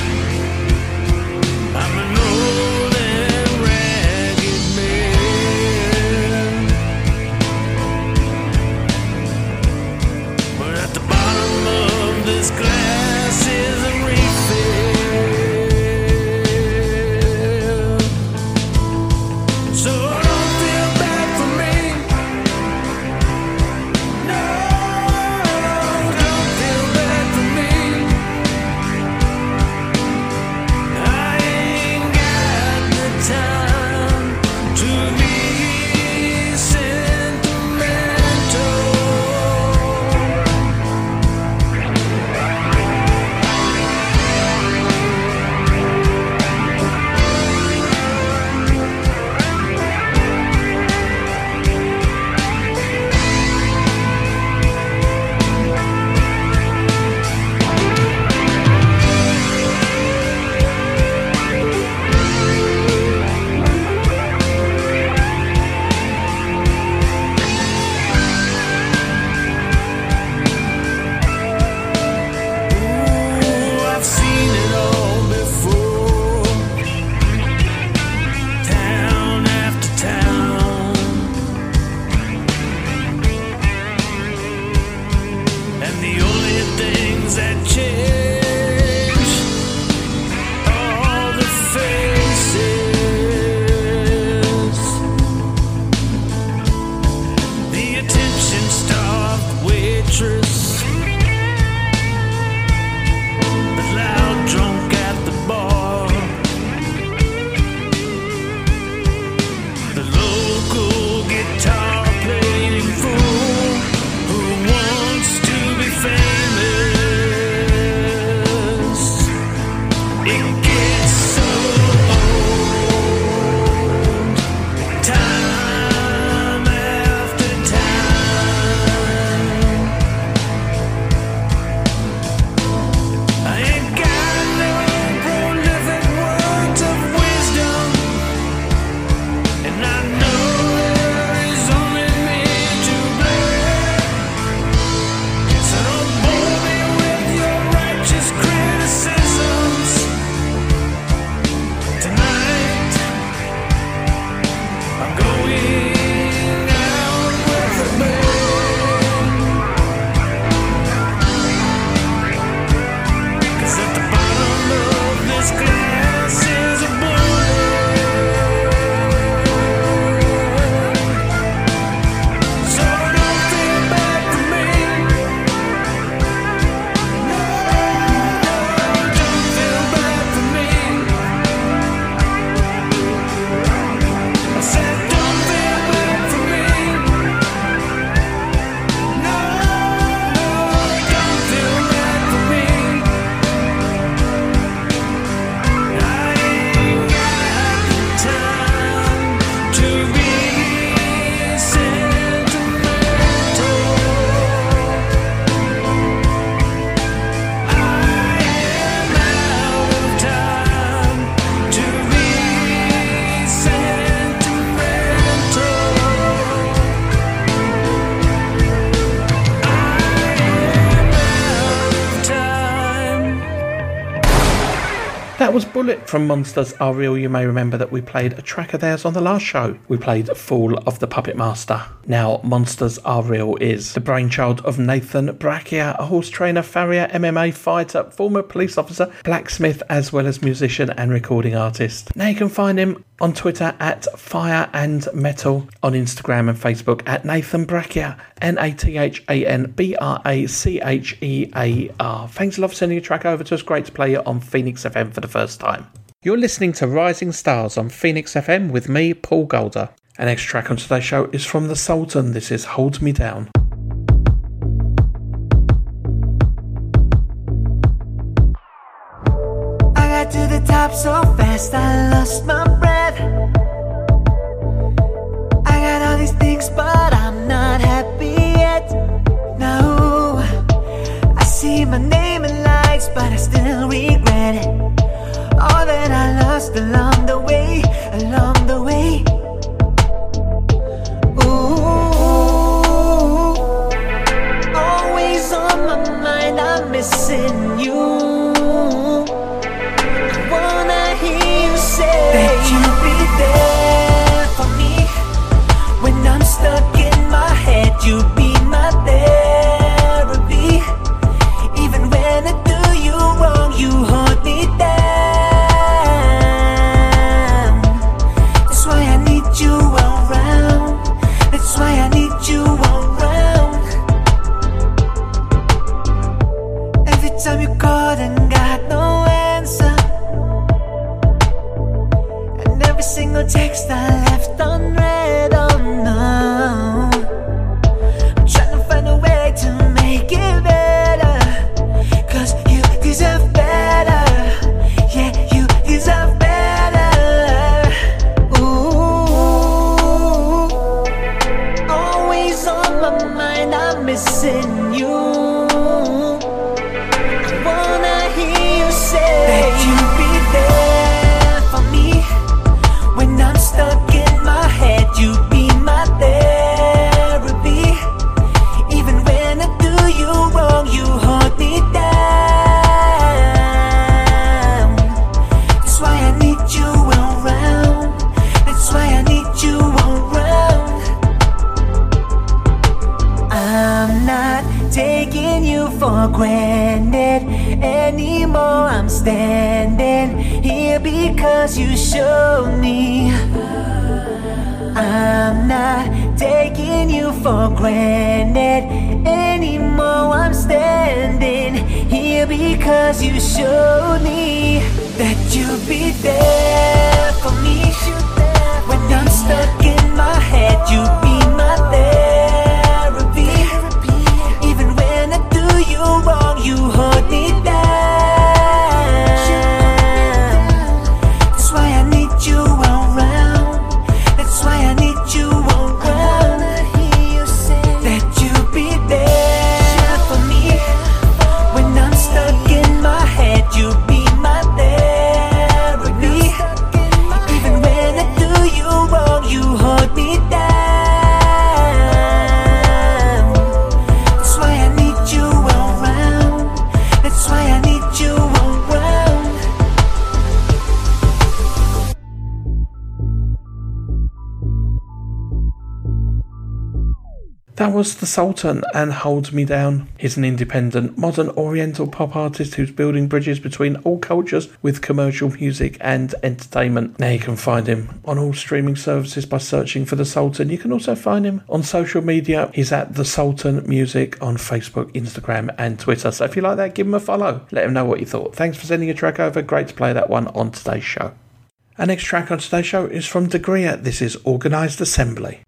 That was Bullet from Monsters Are Real. You may remember that we played a track of theirs on the last show. We played Fall of the Puppet Master. Now, Monsters Are Real is the brainchild of Nathan Braccia, a horse trainer, farrier, M M A fighter, former police officer, blacksmith, as well as musician and recording artist. Now you can find him on Twitter at Fire and Metal, on Instagram and Facebook at Nathan Braccia, N A T H A N B R A C H E A R. Thanks a lot for sending a track over to us. Great to play it on Phoenix F M for the first time. You're listening to Rising Stars on Phoenix F M with me, Paul Golder. Our next track on today's show is from The Sultan. This is Hold Me Down. I got to the top so fast I lost my breath. I got all these things but I'm not happy yet. No, I see my name in lights but I still regret it. All that I lost along the way, along the way. Ooh, always on my mind, I'm missing you. That you'll be there for me when I'm stuck in my head. You'll be my therapy. Even when I do you wrong, you hold me down. That's why I need you around. That's why I need you around. Every time you call and got no answer, every single text I left unread, oh no. I'm trying to find a way to make it better, cause you deserve better. Yeah, you deserve better. Ooh, always on my mind, I'm missing you. I wanna hear you say that you'll be there for me when I'm stuck in my head. You be my therapy. Even when I do you wrong, you hold me down. That's why I need you around. That's why I need you around. I'm not taking you for granted anymore. I'm standing here because you showed me. I'm not taking you for granted anymore. I'm standing here because you showed me that you'll be there for me when I'm stuck in my head. You'll be my therapy. Even when I do you wrong, you hold me down. That's why I need you around. That's why I need you around. That you'll be there for me when I'm stuck in my head. You'll be my therapy. Even when I do you wrong, you hold me down. That's why I need you around. That's why I need you around. That was The Sultan and Hold Me Down. He's an independent, modern oriental pop artist who's building bridges between all cultures with commercial music and entertainment. Now you can find him on all streaming services by searching for The Sultan. You can also find him on social media. He's at The Sultan Music on Facebook, Instagram and Twitter. So if you like that, give him a follow. Let him know what you thought. Thanks for sending a track over. Great to play that one on today's show. Our next track on today's show is from Degria. This is Organised Assembly.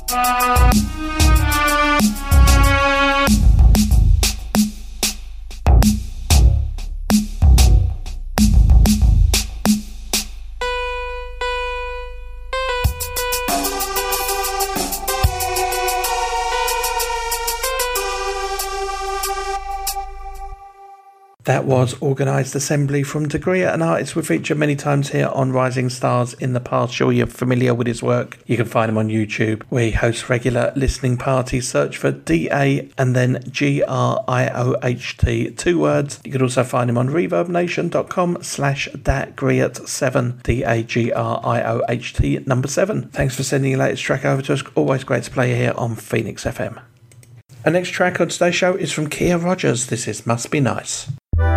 That was Organised Assembly from Degria, an artist we featured many times here on Rising Stars in the past. Sure, you're familiar with his work. You can find him on YouTube, where he hosts regular listening parties. Search for D A and then G R I O H T, two words. You can also find him on reverbnation.com slash datgriot7, D A G R I O H T number seven. Thanks for sending your latest track over to us. Always great to play here on Phoenix F M. Our next track on today's show is from Kia Rogers. This is Must Be Nice.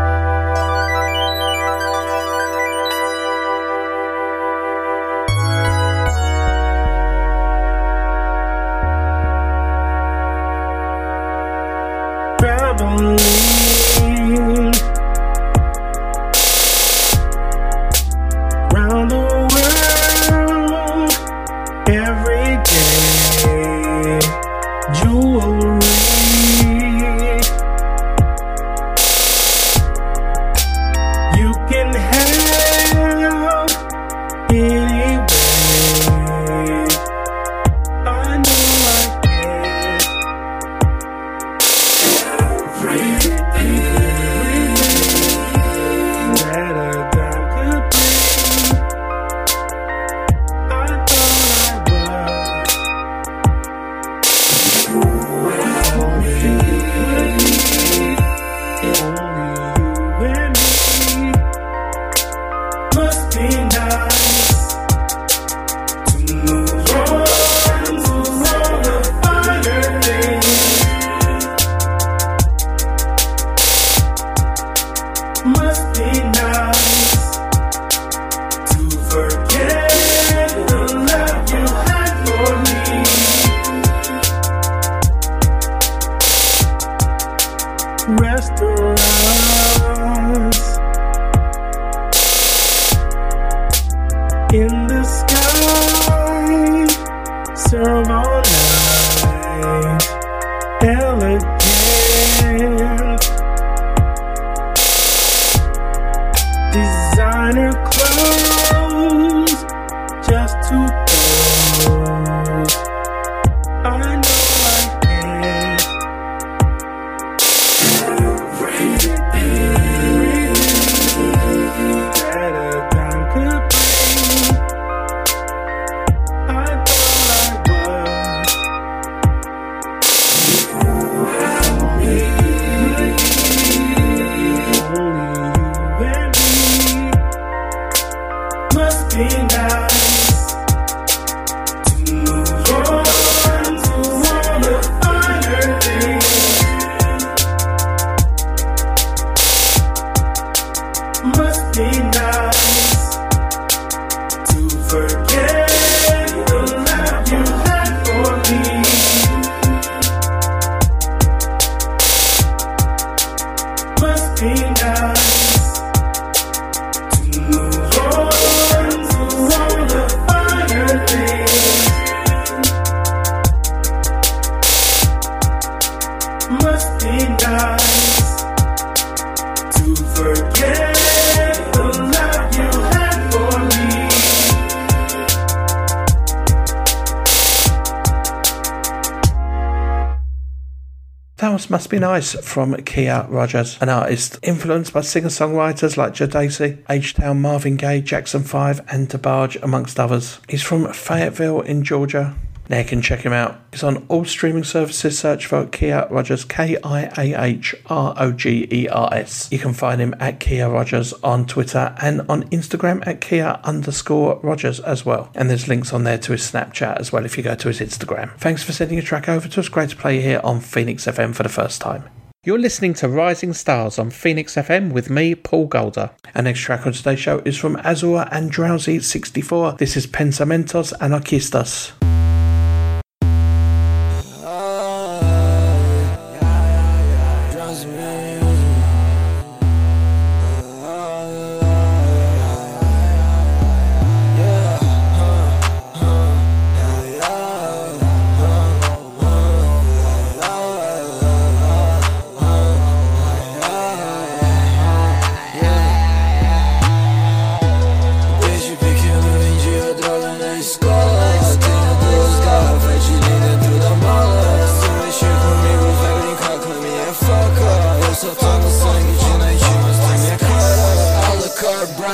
Traveling round the world every day, jewelry you can have anyway. I know I can. That a dime could bring, I thought I was. Only you and me, only you and me. Must be nice to move on to all the finer things. Must be nice to forget the love you had for me. Restaurants in the sky serve all night, elegant. Designer clothes just to pose. I know I can. That a dime could bring, I thought I was. Only you and me. Must be nice to move on to all the finer things. Must be nice to forget the love you had for me. Must be nice to move on to all the finer things. Must be nice to forget the love you had for me. That was Must Be Nice from Kia Rogers, an artist influenced by singer-songwriters like Jadacy, H-Town, Marvin Gaye, Jackson five and DeBarge, amongst others. He's from Fayetteville in Georgia. Now you can check him out. He's on all streaming services. Search for Kia Rogers, K I A H R O G E R S. You can find him at Kia Rogers on Twitter and on Instagram at Kia underscore Rogers as well. And there's links on there to his Snapchat as well if you go to his Instagram. Thanks for sending a track over to us. Great to play here on Phoenix F M for the first time. You're listening to Rising Stars on Phoenix F M with me, Paul Golder. Our next track on today's show is from Azure and Drowsy sixty-four. This is Pensamientos Anarquistas. Yeah,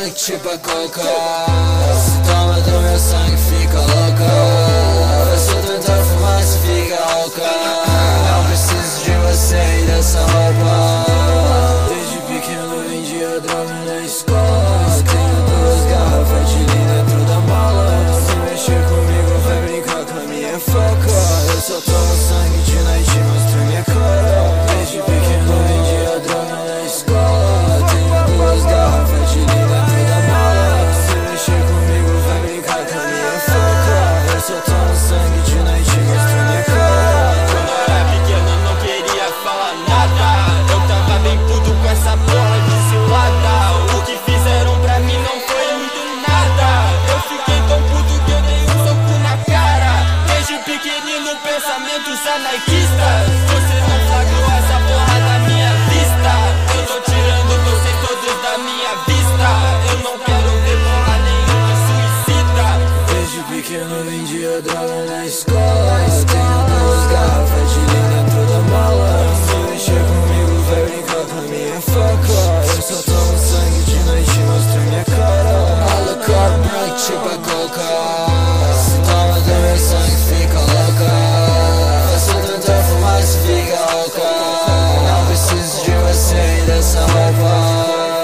branco tipo a coca. Se toma do meu sangue fica louca. Eu sou tentar fumar se fica louca. Não preciso de você e dessa roupa. Desde pequeno vendia droga na escola. Tenho duas garrafas de lean dentro da mala. Se mexer comigo vai brincar com a minha faca. Eu só tomo sangue de noite e mostro minha cara. Desde pequeno vendia droga na escola. Tenho duas garrafas de lean dentro da mala. Se mexer comigo vai brincar com a minha faca. Eu só tomo sangue de noite e mostro minha cara. Quando eu era pequeno eu não queria falar nada. Eu tava bem puto com essa porra de cilada. O que fizeram pra mim não foi muito nada. Eu fiquei tão puto que eu dei um soco na cara. Desde pequenino pensamentos anarquistas. Você não flagrou essa porra da minha vista. Eu tô tirando vocês todos da minha vista. Eu não quero ver porra nenhuma suicida. Desde pequeno vendia droga na escola. Tenho duas garrafas de lean dentro da mala. Se mexer comigo vai brincar com a minha faca. Eu só tomo sangue de noite e mostro minha cara. Olha a cor branca tipo a coca. Se toma do meu sangue fica louca. Eu só tentar fumar se fica louca. Não preciso de você e dessa roupa.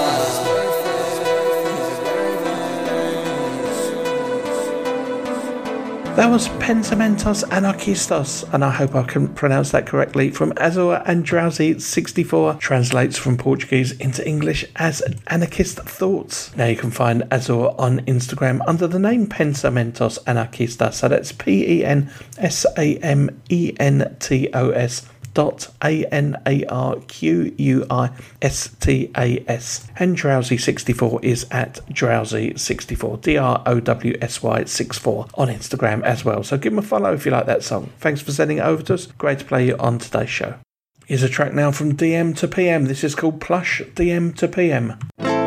That was Pensamentos Anarquistas, and I hope I can pronounce that correctly, from Azor and Drowsy sixty-four, translates from Portuguese into English as Anarchist Thoughts. Now you can find Azor on Instagram under the name Pensamentos Anarquistas, so that's P E N S A M E N T O S dot A N A R Q U I S T A S, and Drowsy sixty-four is at Drowsy sixty-four, D R O W S Y sixty-four on Instagram as well, so give them a follow if you like that song. Thanks for sending it over to us, great to play you on today's show. Here's a track now from D M to P M. This is called Plush D M to P M.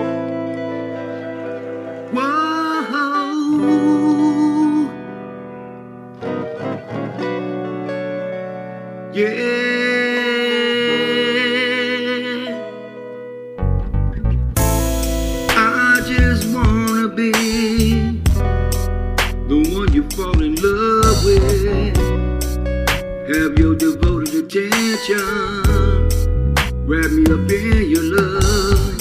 Yeah, I just wanna be the one you fall in love with. Have your devoted attention, wrap me up in your love,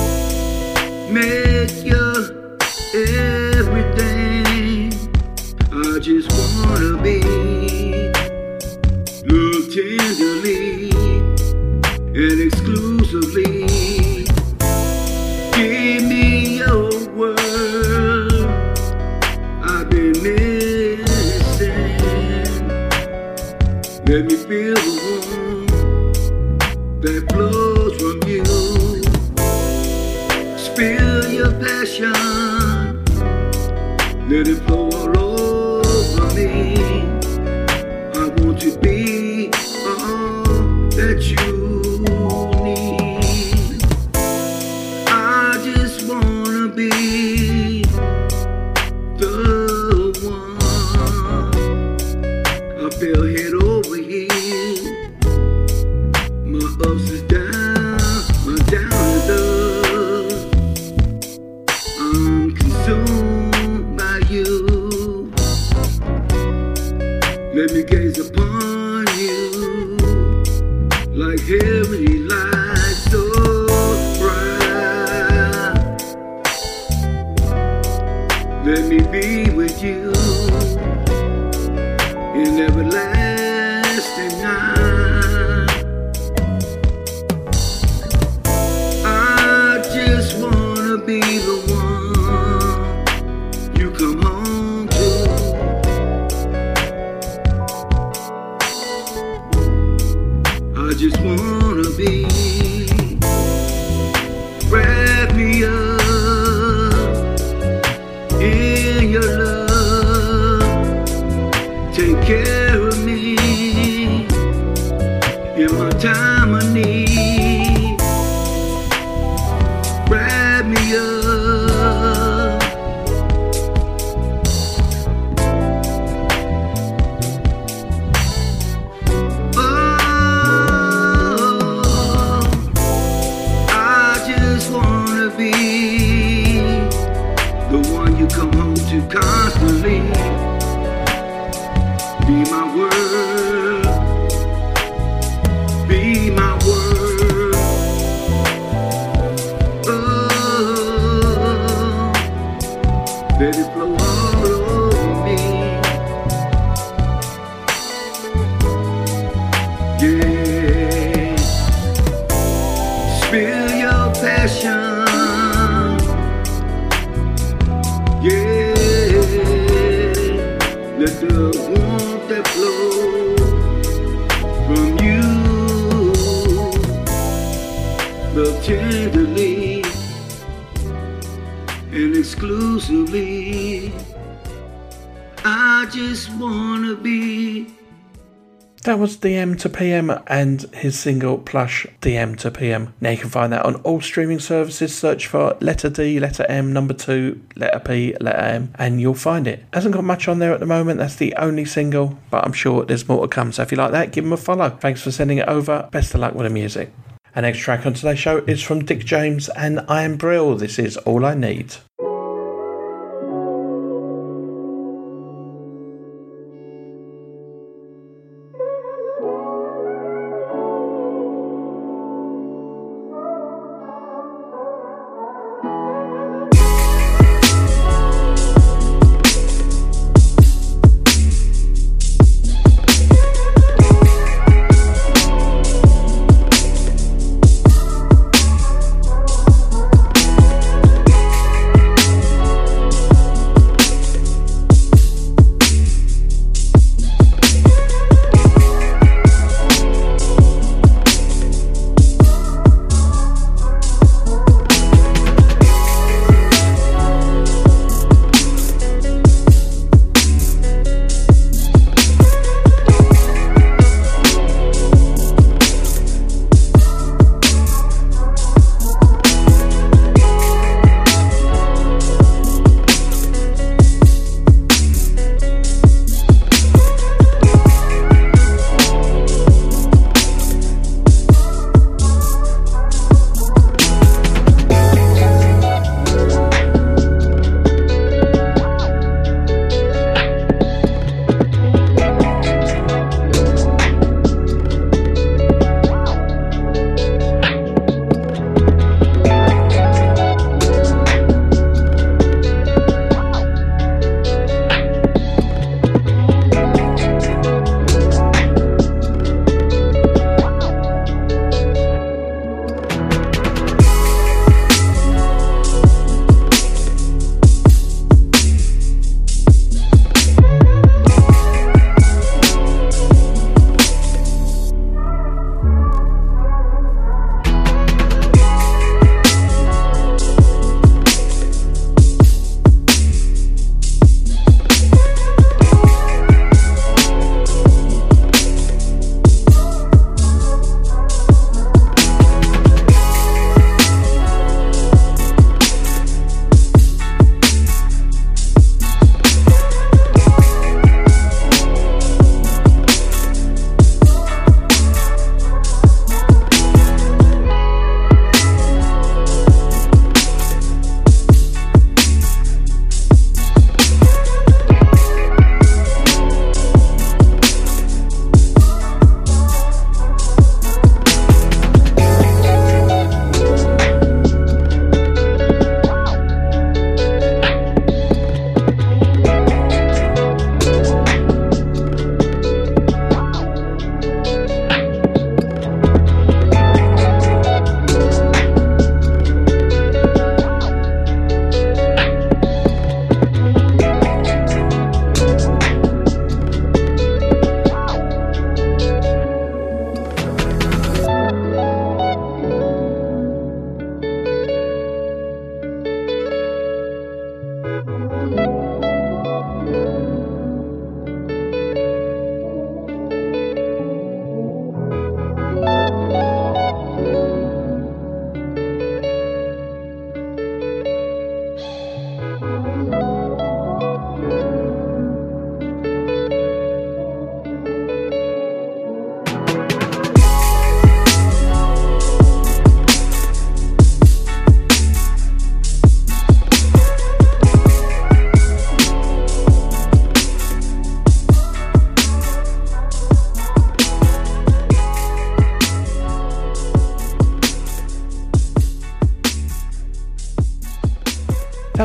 make you everything. I just wanna be loved tenderly and exclusively. Give me your word, I've been missing. Let me feel the warmth that flows from you. Spill your passion, let it flow all over me. I want to be all that you need. I just wanna be the one. I feel head over heels, my ups is down, my down is up. I'm consumed by you. Let me gaze upon you like heavenly light, so bright. Let me be with you in everlasting night. I just wanna be the one you come home to. I just wanna be, wrap me up in your love, take care of me in my time of need. Wrap me up, oh, I just wanna be you come home to constantly. Be my world, be my world. Oh, let it flow all over me. Yeah, spill your passion. Yeah, let the warmth that flows from you, love tenderly and exclusively. I just wanna be. That was D M to P M and his single Plush D M to P M. Now you can find that on all streaming services. Search for letter D, letter M, number two, letter P, letter M, and you'll find it. Hasn't got much on there at the moment. That's the only single, but I'm sure there's more to come. So if you like that, give him a follow. Thanks for sending it over. Best of luck with the music. Our next track on today's show is from Dick James and I Am Brill. This is All I Need.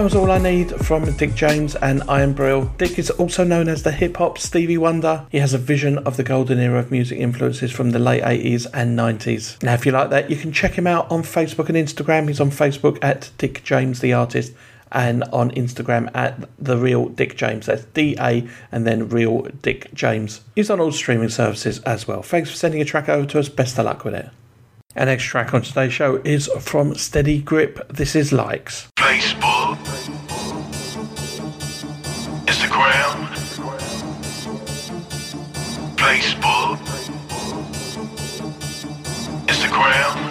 that was All I Need from Dick James and Ian Brill. Dick is also known as the hip-hop Stevie Wonder. He has a vision of the golden era of music influences from the late eighties and nineties. Now, if you like that, you can check him out on Facebook and Instagram. He's on Facebook at Dick James the Artist and on Instagram at The Real Dick James. That's D A and then Real Dick James. He's on all streaming services as well. Thanks for sending a track over to us. Best of luck with it. Our next track on today's show is from Steady Grip. This is Likes. Facebook, Instagram, Facebook, Instagram.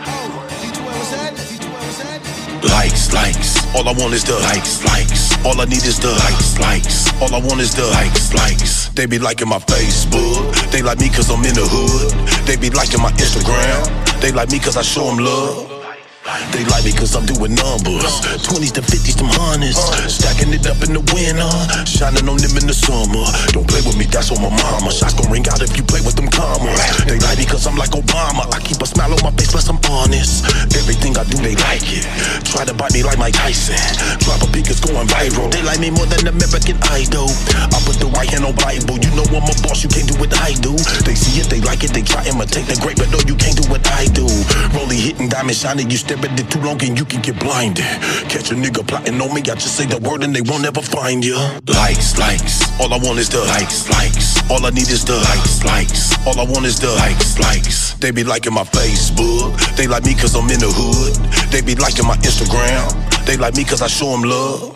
Likes, likes, all I want is the likes, likes. All I need is the likes, likes. All I want is the likes, likes. They be liking my Facebook. They like me cause I'm in the hood. They be liking my Instagram. They like me cause I show them love. They like me cause I'm doing numbers. Twenties to fifties, them hundreds. Stacking it up in the winter, shining on them in the summer. Don't play with me, that's on my mama. Shots gon' ring out if you play with them commas. They like me cause I'm like Obama. I keep a smile on my face plus I'm honest. Everything I do, they like it. Try to bite me like Mike Tyson. Drop a pic, it's going viral. They like me more than American Idol. I put the right hand on Bible. You know I'm a boss, you can't do what I do. They see it, they like it, they try to imitate the great, but no, you can't do what I do. Rollie hitting, diamond shining, you stare at it too long and you can get blinded. Catch a nigga plotting on me, I just say the word and they won't ever find you. Likes, likes, all I want is the likes, likes. All I need is the likes, likes. All I want is the likes, likes. They be liking my Facebook. They like me cause I'm in the hood. They be liking my Instagram. They like me cause I show them love.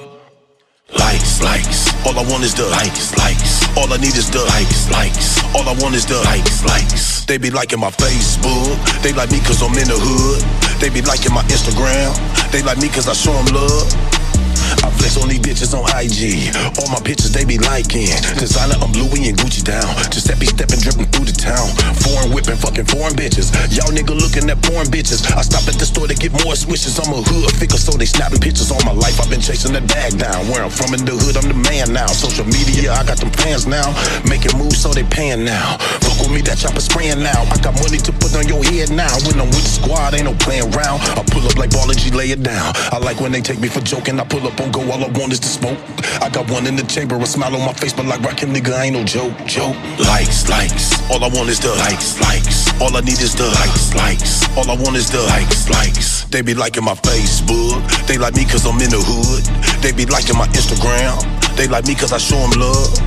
Likes, likes, all I want is the likes, likes. All I need is the likes, likes. All I want is the likes, likes. They be liking my Facebook. They like me cause I'm in the hood. They be liking my Instagram. They like me cause I show them love. I flex on these bitches on I G. All my pictures they be liking. Designer, I'm Louis and Gucci down. Giuseppe stepping, dripping through the town. Foreign whipping, fucking foreign bitches. Y'all nigga looking at foreign bitches. I stop at the store to get more swishes. I'm a hood figure, so they snapping pictures all my life. I've been chasing that bag down. Where I'm from in the hood, I'm the man now. Social media, I got them fans now. Making moves, so they paying now. Fuck with me, that chopper spraying now. I got money to put on your head now. When I'm with the squad, ain't no playing around. I pull up like Ball and G, lay it down. I like when they take me for joking. I pull up on go, all I want is to smoke. I got one in the chamber, a smile on my face, but like Rakim, nigga, I ain't no joke, joke. Likes, likes, all I want is the likes, likes. All I need is the likes, likes. All I want is the likes, likes. They be liking my Facebook. They like me cause I'm in the hood. They be liking my Instagram. They like me cause I show them love.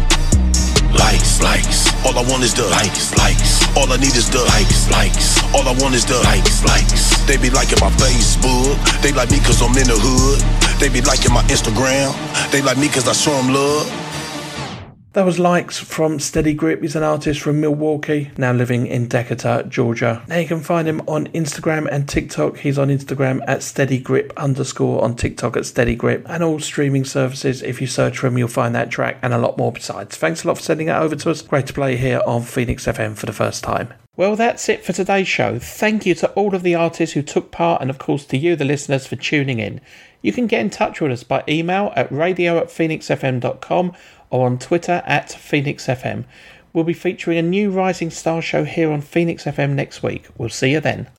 Likes, likes, all I want is the likes, likes. All I need is the likes, likes. All I want is the likes, likes. They be liking my Facebook. They like me cause I'm in the hood. They be liking my Instagram. They like me cause I show them love. That was Likes from Steady Grip. He's an artist from Milwaukee, now living in Decatur, Georgia. Now you can find him on Instagram and TikTok. He's on Instagram at Steady Grip underscore, on TikTok at Steady Grip, and all streaming services. If you search for him, you'll find that track and a lot more besides. Thanks a lot for sending it over to us. Great to play here on Phoenix F M for the first time. Well, that's it for today's show. Thank you to all of the artists who took part, and of course to you, the listeners, for tuning in. You can get in touch with us by email at radio at phoenix f m dot com or on Twitter at Phoenix F M. We'll be featuring a new Rising Star show here on Phoenix F M next week. We'll see you then.